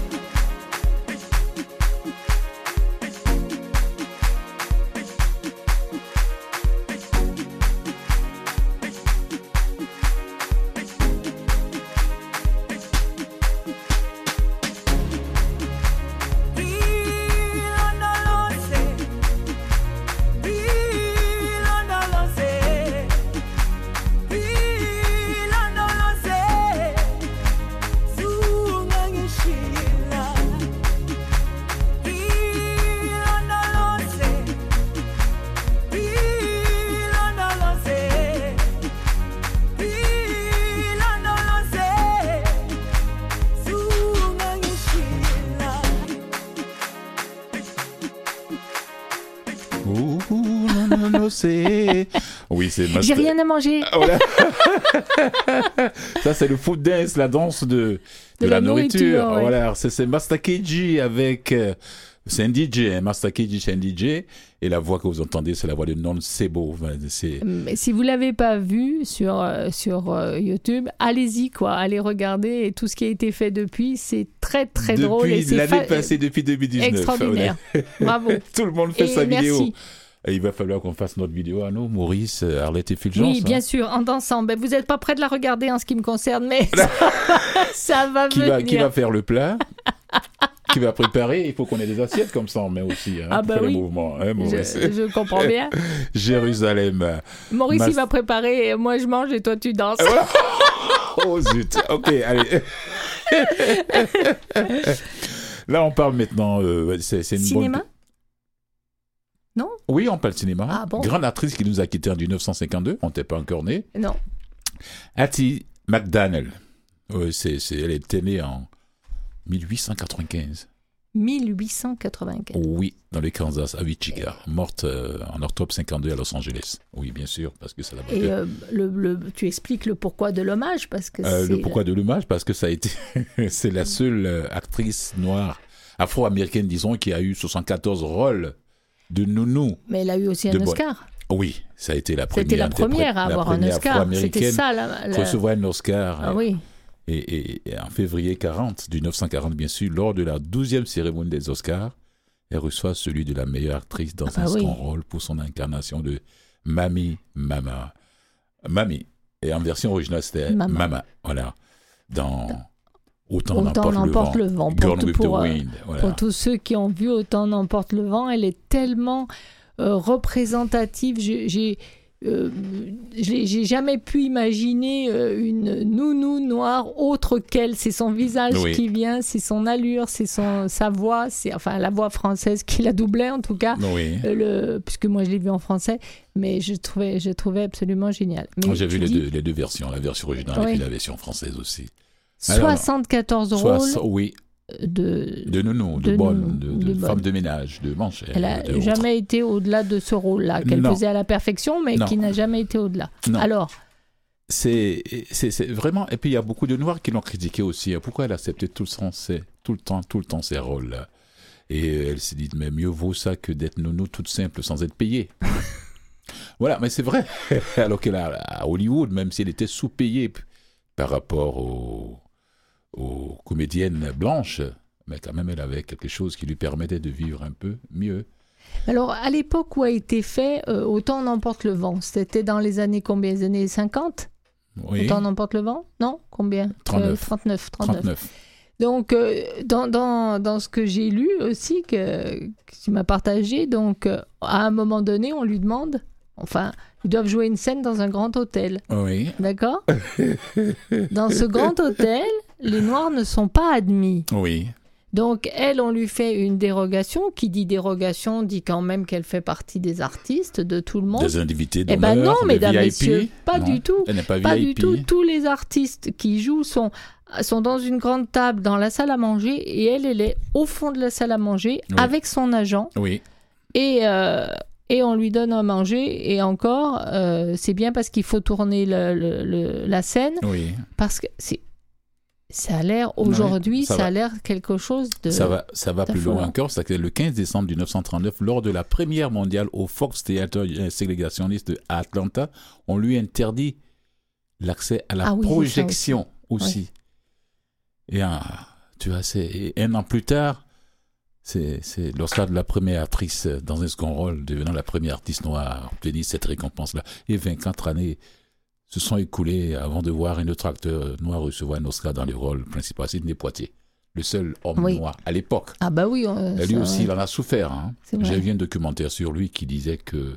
Speaker 11: ilondoloze ilondoloze ilondoloze zungangishilana ilondoloze ilondoloze ilondoloze zungangishilana.
Speaker 1: Ouh, non, non, non, c'est... Oui, c'est Master...
Speaker 2: J'ai rien à manger.
Speaker 1: Ah, voilà. Ça, c'est le food dance, la danse de, de,
Speaker 2: De
Speaker 1: la,
Speaker 2: la
Speaker 1: nourriture.
Speaker 2: nourriture, ouais.
Speaker 1: Voilà, c'est, c'est Master K G avec... euh, c'est un D J, hein. Master K G, c'est un D J. Et la voix que vous entendez, c'est la voix de Non Sebo. Enfin, c'est...
Speaker 2: Mais si vous l'avez pas vu sur euh, sur euh, YouTube, allez-y quoi, allez regarder et tout ce qui a été fait depuis, c'est très très
Speaker 1: depuis
Speaker 2: drôle et c'est
Speaker 1: l'année
Speaker 2: fa-
Speaker 1: passée, depuis deux mille dix-neuf.
Speaker 2: extraordinaire. Bravo.
Speaker 1: Tout le monde fait
Speaker 2: Et
Speaker 1: sa
Speaker 2: merci.
Speaker 1: vidéo. Et il va falloir qu'on fasse notre vidéo à nous, Maurice, Arlette et Fulgence.
Speaker 2: Oui, bien
Speaker 1: hein.
Speaker 2: sûr, en dansant. Ben, vous n'êtes pas prêt de la regarder en ce qui me concerne, mais ça, ça va
Speaker 1: Qui
Speaker 2: venir.
Speaker 1: va, qui va faire le plat qui va préparer, il faut qu'on ait des assiettes comme ça, on met aussi hein,
Speaker 2: Ah
Speaker 1: pour
Speaker 2: bah
Speaker 1: faire
Speaker 2: oui.
Speaker 1: les mouvements. Hein, Maurice.
Speaker 2: Je, je comprends bien.
Speaker 1: Jérusalem.
Speaker 2: Maurice,
Speaker 1: Mas-
Speaker 2: il va préparer, et moi je mange et toi tu danses.
Speaker 1: Et voilà. Oh zut, ok, allez. Là, on parle maintenant. Euh, c'est, c'est une
Speaker 2: Cinéma
Speaker 1: bonne...
Speaker 2: Non.
Speaker 1: Oui, on parle cinéma.
Speaker 2: Ah bon.
Speaker 1: Grande actrice qui nous a quittés en dix-neuf cent cinquante-deux, on n'était pas encore né.
Speaker 2: Non.
Speaker 1: Hattie McDaniel. Oui, c'est, c'est, elle était née en mille huit cent quatre-vingt-quinze.
Speaker 2: mille huit cent quatre-vingt-quinze.
Speaker 1: Oui, dans le Kansas, à Wichita, morte euh, en octobre cinquante-deux à Los Angeles. Oui, bien sûr, parce que c'est là-bas.
Speaker 2: Et
Speaker 1: que-
Speaker 2: euh, le, le- tu expliques le pourquoi de l'hommage, parce que
Speaker 1: Euh,
Speaker 2: c'est...
Speaker 1: le pourquoi de l'hommage, parce que ça a été, c'est la seule euh, actrice noire afro-américaine, disons, qui a eu soixante-quatorze rôles de nounou.
Speaker 2: Mais elle a eu aussi un
Speaker 1: de bonne-
Speaker 2: Oscar.
Speaker 1: Oui, ça a été la première.
Speaker 2: C'était la
Speaker 1: interprète-
Speaker 2: première à
Speaker 1: la
Speaker 2: avoir un
Speaker 1: première
Speaker 2: Oscar.
Speaker 1: afro-américaine
Speaker 2: C'était ça, la... la-
Speaker 1: recevoir un Oscar.
Speaker 2: Ah
Speaker 1: euh,
Speaker 2: oui.
Speaker 1: Et, et- et en février quarante, du neuf cent quarante bien sûr, lors de la douzième cérémonie des Oscars, elle reçoit celui de la meilleure actrice dans
Speaker 2: Ah
Speaker 1: un
Speaker 2: bah oui.
Speaker 1: second rôle pour son incarnation de Mamie Mama. Mamie. Et en version originale, c'était
Speaker 2: Mama.
Speaker 1: Mama. Voilà. Dans Autant,
Speaker 2: Autant n'emporte le vent. Pour,
Speaker 1: Gone
Speaker 2: tout-
Speaker 1: with
Speaker 2: pour,
Speaker 1: the
Speaker 2: euh,
Speaker 1: Wind. Voilà.
Speaker 2: pour tous ceux qui ont vu Autant n'emporte le vent, elle est tellement euh, représentative. J'ai, j'ai, euh, j'ai, j'ai jamais pu imaginer euh, une nounou noire autre qu'elle. C'est son visage
Speaker 1: Oui.
Speaker 2: qui vient, c'est son allure, c'est son, sa voix, c'est enfin la voix française qui la doublait en tout cas.
Speaker 1: Oui.
Speaker 2: Euh, le, puisque moi je l'ai vu en français, mais je trouvais, je trouvais absolument génial. Mais
Speaker 1: Moi, j'ai vu
Speaker 2: tu
Speaker 1: les
Speaker 2: dis
Speaker 1: deux, les deux versions, la version originale et
Speaker 2: Oui.
Speaker 1: puis la version française aussi. Alors,
Speaker 2: soixante-quatorze
Speaker 1: Soit-
Speaker 2: rôles
Speaker 1: oui,
Speaker 2: de.
Speaker 1: de nounou, de,
Speaker 2: de
Speaker 1: bonne,
Speaker 2: nounou,
Speaker 1: de,
Speaker 2: de
Speaker 1: de
Speaker 2: bonne.
Speaker 1: femme de ménage, de manchette.
Speaker 2: Elle n'a
Speaker 1: de autre.
Speaker 2: jamais été au-delà de ce rôle-là, qu'elle
Speaker 1: Non.
Speaker 2: faisait à la perfection, mais
Speaker 1: Non.
Speaker 2: qui n'a jamais été au-delà.
Speaker 1: Non.
Speaker 2: Alors,
Speaker 1: C'est, c'est, c'est vraiment. Et puis il y a beaucoup de Noirs qui l'ont critiqué aussi. Pourquoi elle acceptait tout le temps, ses- tout le temps, tout le temps ces rôles-là. Et elle s'est dit, mais mieux vaut ça que d'être nounou toute simple sans être payée. Voilà, mais c'est vrai. Alors qu'elle a à Hollywood, même si elle était sous-payée p- par rapport aux, aux comédiennes blanches, mais quand même elle avait quelque chose qui lui permettait de vivre un peu mieux.
Speaker 2: alors, à l'époque où a été fait euh, Autant n'emporte le vent, c'était dans les années combien? Les années cinquante?
Speaker 1: Oui.
Speaker 2: Autant n'emporte le vent? Non? Combien?
Speaker 1: trente-neuf.
Speaker 2: Euh, trente-neuf. trente-neuf.
Speaker 1: trente-neuf.
Speaker 2: Donc, euh, dans, dans, dans ce que j'ai lu aussi, que, que tu m'as partagé, donc, euh, à un moment donné, on lui demande, enfin, ils doivent jouer une scène dans un grand hôtel.
Speaker 1: Oui.
Speaker 2: D'accord? Dans ce grand hôtel, les Noirs ne sont pas admis.
Speaker 1: Oui.
Speaker 2: Donc, elle, on lui fait une dérogation. Qui dit dérogation dit quand même qu'elle fait partie des artistes, de tout le monde.
Speaker 1: Des invités
Speaker 2: Eh ben
Speaker 1: d'honneur,
Speaker 2: non,
Speaker 1: des
Speaker 2: mesdames,
Speaker 1: V I P.
Speaker 2: messieurs, pas
Speaker 1: Non,
Speaker 2: du tout.
Speaker 1: Elle n'est pas,
Speaker 2: Pas
Speaker 1: V I P.
Speaker 2: du tout. Tous les artistes qui jouent sont, sont dans une grande table dans la salle à manger et elle, elle est au fond de la salle à manger
Speaker 1: Oui.
Speaker 2: avec son agent
Speaker 1: Oui.
Speaker 2: et, euh, et on lui donne à manger. Et encore, euh, c'est bien parce qu'il faut tourner le- le- le- la scène
Speaker 1: Oui.
Speaker 2: parce que c'est, ça a l'air, aujourd'hui,
Speaker 1: Oui, ça
Speaker 2: ça,
Speaker 1: va.
Speaker 2: a l'air quelque chose de...
Speaker 1: Ça va, ça va plus
Speaker 2: d'affolant.
Speaker 1: loin encore. C'est que le quinze décembre mille neuf cent trente-neuf, lors de la première mondiale au Fox Theater euh, ségrégationniste de Atlanta, on lui interdit l'accès à la
Speaker 2: Ah oui, c'est ça
Speaker 1: projection aussi. Et un, tu vois, c'est et un an plus tard, c'est, c'est l'Oscar de la première actrice dans un second rôle, devenant la première artiste noire à obtenir cette récompense-là. Et vingt-quatre années se sont écoulées avant de voir un autre acteur noir recevoir un Oscar dans le rôle principal, Sidney Poitier, le seul homme
Speaker 2: Oui.
Speaker 1: noir à l'époque.
Speaker 2: Ah bah oui. on-
Speaker 1: Et lui
Speaker 2: ça,
Speaker 1: aussi,
Speaker 2: ouais.
Speaker 1: il en a souffert. Hein.
Speaker 2: C'est vrai.
Speaker 1: J'ai vu un documentaire sur lui qui disait que,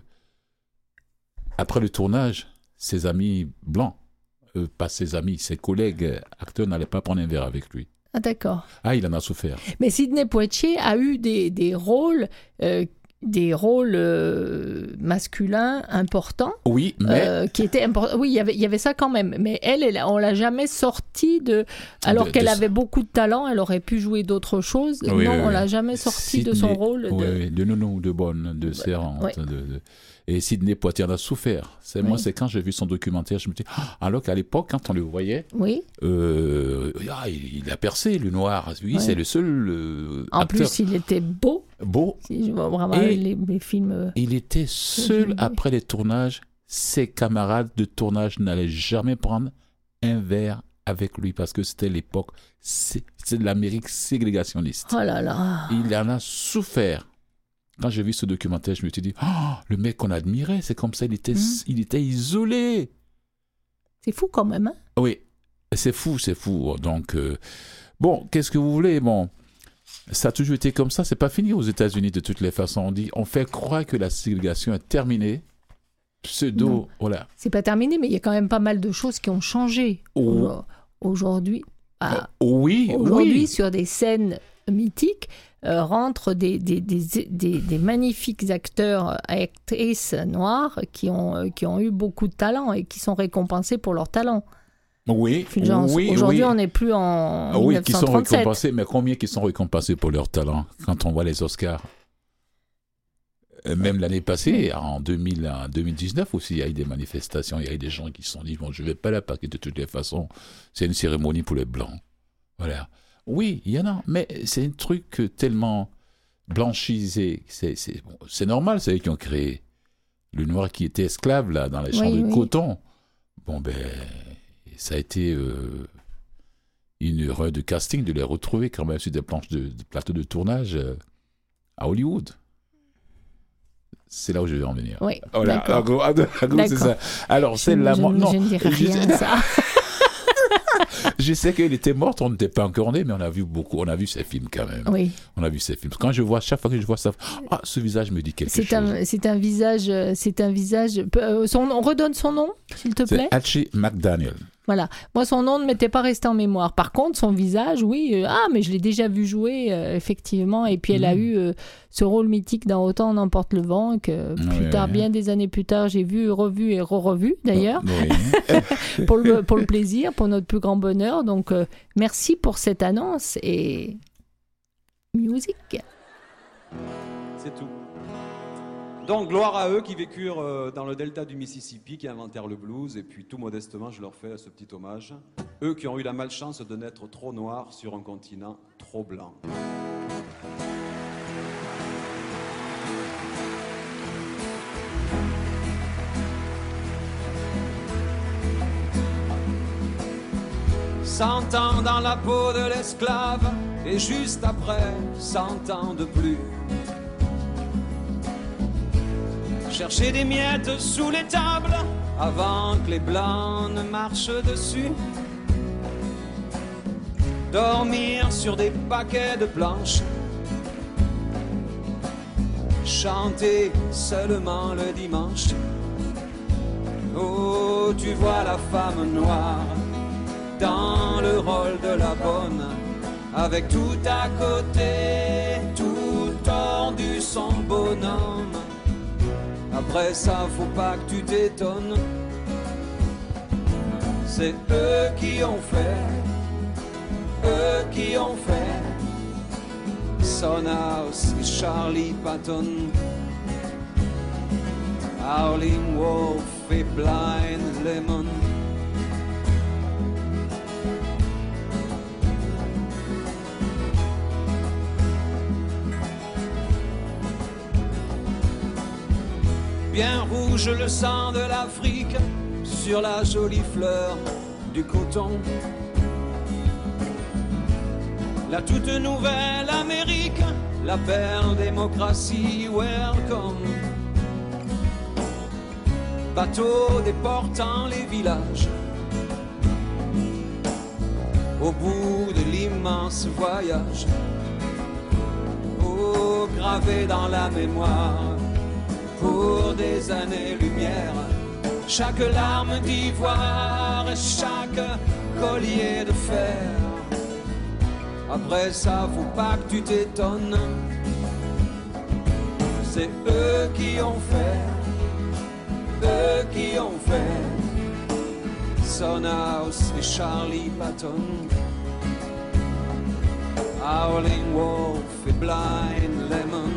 Speaker 1: après le tournage, ses amis blancs, euh, pas ses amis, ses collègues euh, acteurs n'allaient pas prendre un verre avec lui.
Speaker 2: Ah d'accord.
Speaker 1: Ah, il en a souffert.
Speaker 2: Mais Sidney Poitier a eu des, des rôles, euh, des rôles euh, masculins importants.
Speaker 1: Oui, mais
Speaker 2: euh, qui étaient impor- Oui, il y avait, il y avait ça quand même. Mais elle, elle on l'a jamais sortie de. Alors
Speaker 1: De-
Speaker 2: qu'elle
Speaker 1: de-
Speaker 2: avait beaucoup de talent, elle aurait pu jouer d'autres choses.
Speaker 1: Oui,
Speaker 2: non,
Speaker 1: oui,
Speaker 2: on
Speaker 1: oui.
Speaker 2: l'a jamais sortie de
Speaker 1: Sidney-
Speaker 2: son rôle.
Speaker 1: Oui,
Speaker 2: de...
Speaker 1: oui, de nounou, de bonne, de servante.
Speaker 2: ouais.
Speaker 1: de- de- Et Sidney Poitier en a souffert. C'est, Moi,
Speaker 2: Oui.
Speaker 1: c'est quand j'ai vu son documentaire, je me dis, ah, alors qu'à l'époque, quand on le voyait,
Speaker 2: Oui.
Speaker 1: euh, ah, il, il a percé, le noir. Oui,
Speaker 2: Ouais.
Speaker 1: c'est le seul euh,
Speaker 2: En
Speaker 1: acteur
Speaker 2: plus, il était beau.
Speaker 1: beau.
Speaker 2: Si je vois vraiment
Speaker 1: Et-
Speaker 2: les, les films. euh,
Speaker 1: Il était seul
Speaker 2: l'ai.
Speaker 1: après les tournages. Ses camarades de tournage n'allaient jamais prendre un verre avec lui parce que c'était l'époque, c'est, c'est de l'Amérique ségrégationniste.
Speaker 2: Oh là là.
Speaker 1: Il en a souffert. Quand j'ai vu ce documentaire, je me suis dit, oh, le mec qu'on admirait, c'est comme ça, il était,
Speaker 2: Mm.
Speaker 1: il était isolé.
Speaker 2: C'est fou quand même. Hein.
Speaker 1: Oui, c'est fou, c'est fou. Donc, euh, bon, qu'est-ce que vous voulez? Bon, ça a toujours été comme ça. C'est pas fini aux États-Unis de toutes les façons. On dit, on fait croire que la ségrégation est terminée. Pseudo,
Speaker 2: Non.
Speaker 1: voilà.
Speaker 2: C'est pas terminé, mais il y a quand même pas mal de choses qui ont changé.
Speaker 1: Oh.
Speaker 2: Au- Aujourd'hui. Ah,
Speaker 1: Oui,
Speaker 2: Aujourd'hui,
Speaker 1: oui.
Speaker 2: sur des scènes mythiques, euh, rentrent des, des, des, des, des magnifiques acteurs et actrices noirs qui ont, euh, qui ont eu beaucoup de talent et qui sont récompensés pour leur talent.
Speaker 1: Oui,
Speaker 2: Fulgence.
Speaker 1: oui,
Speaker 2: Aujourd'hui,
Speaker 1: oui.
Speaker 2: on n'est plus en
Speaker 1: Ah oui, qui sont
Speaker 2: mille neuf cent trente-sept.
Speaker 1: récompensés, mais combien qui sont récompensés pour leur talent quand on voit les Oscars? Euh, Même l'année passée, en deux mille, en deux mille dix-neuf aussi, il y a eu des manifestations, il y a eu des gens qui se sont dit, bon, je ne vais pas là parce que de toutes les façons, c'est une cérémonie pour les Blancs. Voilà. Oui, il y en a, mais c'est un truc tellement blanchisé. C'est, c'est, bon, c'est normal, c'est eux qui ont créé le noir qui était esclave, là, dans les champs
Speaker 2: Oui,
Speaker 1: de
Speaker 2: oui.
Speaker 1: coton. Bon, ben, ça a été euh, une erreur de casting de les retrouver quand même sur des planches de, de plateaux de tournage euh, à Hollywood. C'est là où je vais en venir.
Speaker 2: Oui,
Speaker 1: voilà,
Speaker 2: d'accord.
Speaker 1: en gros, en gros, c'est ça. Alors,
Speaker 2: Je-
Speaker 1: celle-là,
Speaker 2: je,
Speaker 1: moi- non,
Speaker 2: je ne dirais
Speaker 1: je
Speaker 2: rien
Speaker 1: sais-
Speaker 2: à ça.
Speaker 1: je sais qu'elle était morte, on n'était pas encore né, mais on a vu beaucoup, on a vu ses films quand même.
Speaker 2: Oui.
Speaker 1: On a vu ses films. Quand je vois, chaque fois que je vois ça, ah, ce visage me dit quelque
Speaker 2: C'est
Speaker 1: chose.
Speaker 2: un, c'est un visage, euh, c'est un visage. euh, son, on redonne son nom, s'il te plaît.
Speaker 1: C'est Archie McDaniel.
Speaker 2: Voilà. Moi, son nom ne m'était pas resté en mémoire. Par contre, son visage, oui. euh, ah, mais je l'ai déjà vu jouer, euh, effectivement. Et puis, elle a
Speaker 1: Mhm.
Speaker 2: eu euh, ce rôle mythique dans Autant en emporte le vent, que plus
Speaker 1: Ouais,
Speaker 2: tard,
Speaker 1: ouais.
Speaker 2: bien des années plus tard, j'ai vu, revu et re-revu, d'ailleurs,
Speaker 1: Oui.
Speaker 2: pour, le, pour le plaisir, pour notre plus grand bonheur. Donc, euh, merci pour cette annonce et musique.
Speaker 12: C'est tout. Donc, gloire à eux qui vécurent euh, dans le delta du Mississippi, qui inventèrent le blues, et puis tout modestement, je leur fais ce petit hommage. Eux qui ont eu la malchance de naître trop noirs sur un continent trop blanc. Cent ans dans la peau de l'esclave, et juste après, cent ans de plus. Chercher des miettes sous les tables avant que les blancs ne marchent dessus. Dormir sur des paquets de planches. Chanter seulement le dimanche. Oh, tu vois la femme noire dans le rôle de la bonne, avec tout à côté, tout tordu son bonhomme. Après ça, faut pas que tu t'étonnes. C'est eux qui ont fait, eux qui ont fait Son House et Charlie Patton, Howling Wolf et Blind Lemon. Bien rouge le sang de l'Afrique sur la jolie fleur du coton. La toute nouvelle Amérique, la belle démocratie, welcome. Bateau déportant les villages, au bout de l'immense voyage, oh, gravé dans la mémoire. Pour des années-lumière, chaque larme d'ivoire, chaque collier de fer. Après ça, faut pas que tu t'étonnes. C'est eux qui ont fait, eux qui ont fait Son House et Charlie Patton, Howling Wolf et Blind Lemon.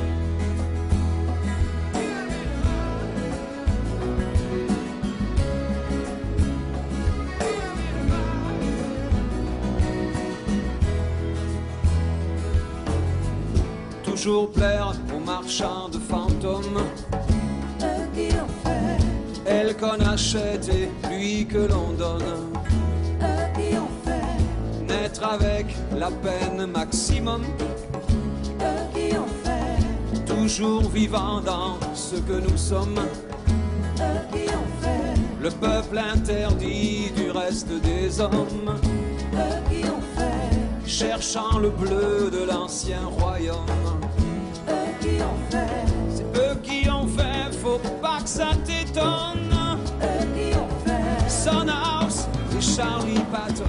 Speaker 12: Toujours plaire aux marchands de fantômes, eux qui ont fait, elle qu'on achète et lui que l'on donne, eux qui ont fait, naître avec la peine maximum, eux qui ont fait, toujours vivant dans ce que nous sommes, eux qui ont fait, le peuple interdit du reste des hommes, eux qui ont fait, cherchant le bleu de l'ancien royaume. Eux qui ont fait, c'est eux qui ont fait, faut pas que ça t'étonne. Eux qui ont fait, Son House et Charlie Patton,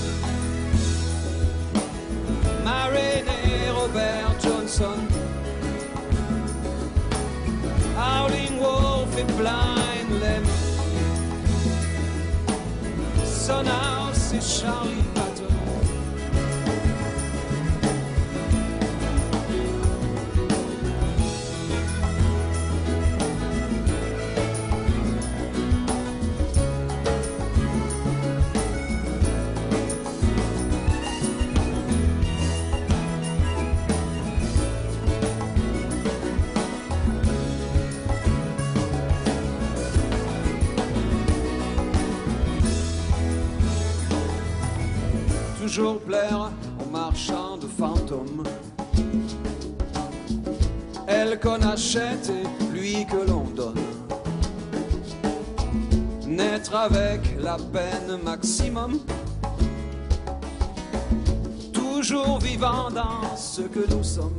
Speaker 12: Maren et Robert Johnson, Howling Wolf et Blind Lemon, Son House et Charlie Patton. Toujours plaire aux marchands de fantômes, elle qu'on achète et lui que l'on donne, naître avec la peine maximum, toujours vivant dans ce que nous sommes,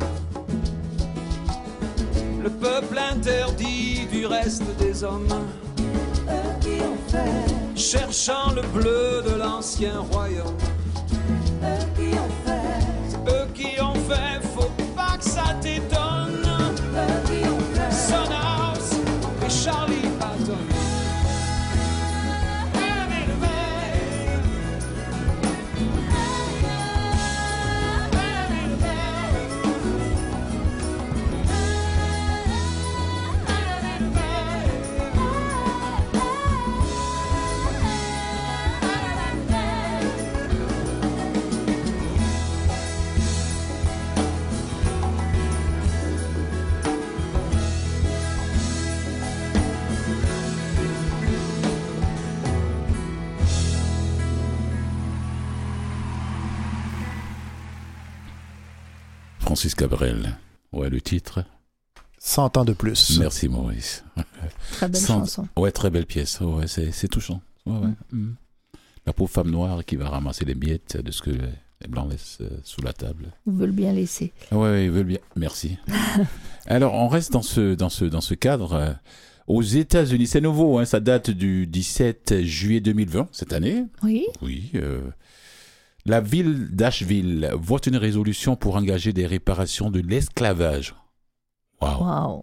Speaker 12: le peuple interdit du reste des hommes, eux qui ont fait, cherchant le bleu de l'ancien royaume. Eux qui ont fait, eux qui ont fait, faut pas que ça t'étonne. Eux qui ont fait, Son House et Charlie Patton.
Speaker 1: Francis Cabrel. Ouais, le titre.
Speaker 7: Cent ans de plus.
Speaker 1: Merci Maurice.
Speaker 2: Très belle
Speaker 1: Cent...
Speaker 2: chanson.
Speaker 1: Ouais, très belle pièce. Ouais, c'est, c'est touchant. Ouais, ouais. Mm. La pauvre femme noire qui va ramasser les miettes de ce que les blancs laissent euh, sous la table.
Speaker 2: Ils veulent bien laisser.
Speaker 1: Ouais, ouais, ils veulent bien. Merci. Alors, on reste dans ce, dans ce, dans ce cadre. Euh, aux États-Unis, c'est nouveau, hein, ça date du dix-sept juillet deux mille vingt, cette année.
Speaker 2: Oui.
Speaker 1: Oui. Euh, La ville d'Asheville vote une résolution pour engager des réparations de l'esclavage. Waouh.
Speaker 2: Wow.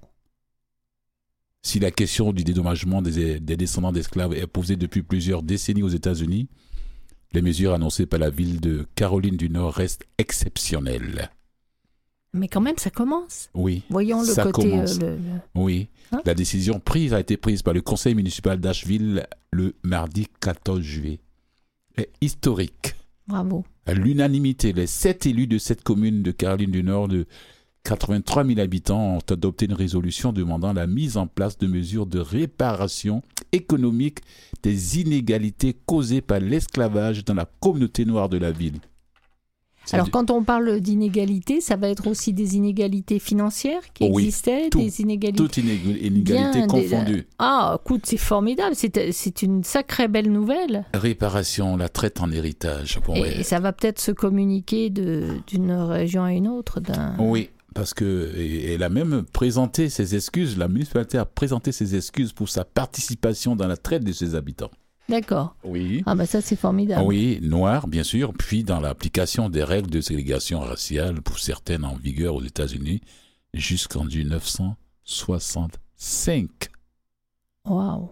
Speaker 1: Si la question du dédommagement des, des descendants d'esclaves est posée depuis plusieurs décennies aux États-Unis, les mesures annoncées par la ville de Caroline du Nord restent exceptionnelles.
Speaker 2: Mais quand même, ça commence.
Speaker 1: Oui.
Speaker 2: Voyons le
Speaker 1: ça
Speaker 2: côté.
Speaker 1: commence.
Speaker 2: Euh, le, le...
Speaker 1: Oui.
Speaker 2: Hein?
Speaker 1: La décision prise a été prise par le conseil municipal d'Asheville le mardi quatorze juillet. Est historique.
Speaker 2: Bravo.
Speaker 1: À l'unanimité, les sept élus de cette commune de Caroline du Nord de quatre-vingt-trois mille habitants ont adopté une résolution demandant la mise en place de mesures de réparation économique des inégalités causées par l'esclavage dans la communauté noire de la ville. C'est
Speaker 2: Alors,
Speaker 1: du...
Speaker 2: quand on parle d'inégalités, ça va être aussi des inégalités financières qui
Speaker 1: Oh oui,
Speaker 2: existaient,
Speaker 1: tout,
Speaker 2: des inégalités...
Speaker 1: Toutes inég- inégalités
Speaker 2: Bien,
Speaker 1: confondues.
Speaker 2: Des... Ah, écoute, c'est formidable. C'est, c'est une sacrée belle nouvelle.
Speaker 1: Réparation, la traite en héritage. Bon,
Speaker 2: et,
Speaker 1: ouais.
Speaker 2: et ça va peut-être se communiquer de, d'une région à une autre. D'un...
Speaker 1: Oui, parce qu'elle a même présenté ses excuses, la municipalité a présenté ses excuses pour sa participation dans la traite de ses habitants.
Speaker 2: D'accord.
Speaker 1: Oui.
Speaker 2: Ah ben ça, c'est formidable.
Speaker 1: Oui, noir, bien sûr, puis dans l'application des règles de ségrégation raciale, pour certaines en vigueur aux États-Unis, jusqu'en dix-neuf cent soixante-cinq.
Speaker 2: Waouh.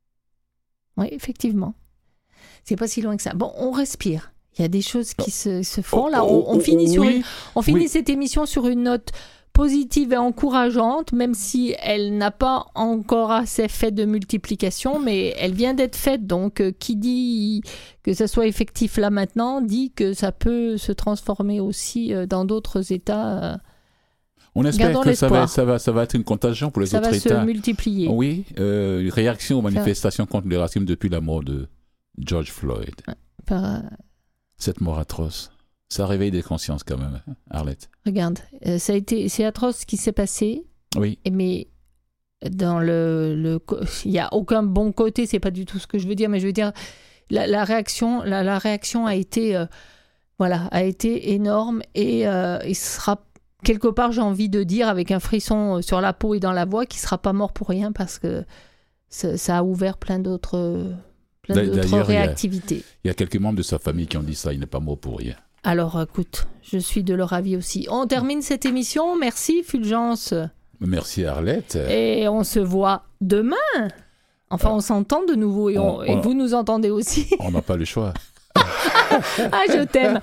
Speaker 2: Oui, effectivement. C'est pas si loin que ça. Bon, on respire. Il y a des choses qui se, se font. Là, on, on finit, sur
Speaker 1: oui,
Speaker 2: une, on finit
Speaker 1: oui.
Speaker 2: cette émission sur une note positive et encourageante, même si elle n'a pas encore assez fait de multiplication, mais elle vient d'être faite. Donc, euh, qui dit que ça soit effectif là maintenant, dit que ça peut se transformer aussi euh, dans d'autres États. Euh,
Speaker 1: On espère
Speaker 2: Gardons
Speaker 1: que ça va,
Speaker 2: l'espoir.
Speaker 1: ça, va, ça va être une contagion pour les
Speaker 2: ça
Speaker 1: autres
Speaker 2: va
Speaker 1: États.
Speaker 2: se multiplier.
Speaker 1: Oui, euh, réaction aux manifestations contre le racisme depuis la mort de George Floyd.
Speaker 2: Par, euh,
Speaker 1: Cette mort atroce. Ça réveille des consciences quand même, Arlette.
Speaker 2: regarde, euh, ça a été, c'est atroce ce qui s'est passé.
Speaker 1: Oui.
Speaker 2: Mais dans le, le il y a aucun bon côté, c'est pas du tout ce que je veux dire, mais je veux dire la, la réaction, la, la réaction a été, euh, voilà, a été énorme et euh, il sera quelque part, j'ai envie de dire avec un frisson sur la peau et dans la voix, qu'il sera pas mort pour rien parce que ça, ça a ouvert plein d'autres, plein d'autres
Speaker 1: D'ailleurs,
Speaker 2: réactivités.
Speaker 1: Il y, a, il y a quelques membres de sa famille qui ont dit ça, il n'est pas mort pour rien.
Speaker 2: Alors, écoute, je suis de leur avis aussi. On termine cette émission. Merci, Fulgence.
Speaker 1: Merci, Arlette.
Speaker 2: Et on se voit demain. Enfin, on s'entend de nouveau et, on,
Speaker 1: On-
Speaker 2: et
Speaker 1: on-
Speaker 2: vous nous entendez aussi.
Speaker 1: On n'a pas le choix.
Speaker 2: Ah, je t'aime.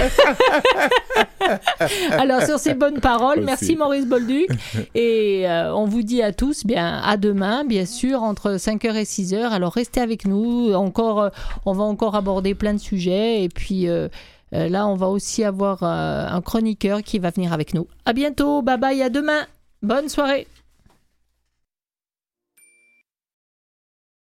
Speaker 2: Alors, sur ces bonnes paroles,
Speaker 1: Aussi.
Speaker 2: merci Maurice Bolduc. Et euh, on vous dit à tous, bien, à demain, bien sûr, entre cinq heures et six heures. Alors, restez avec nous. Encore, euh, on va encore aborder plein de sujets. Et puis, euh, euh, là, on va aussi avoir euh, un chroniqueur qui va venir avec nous. À bientôt. Bye bye. À demain. Bonne soirée.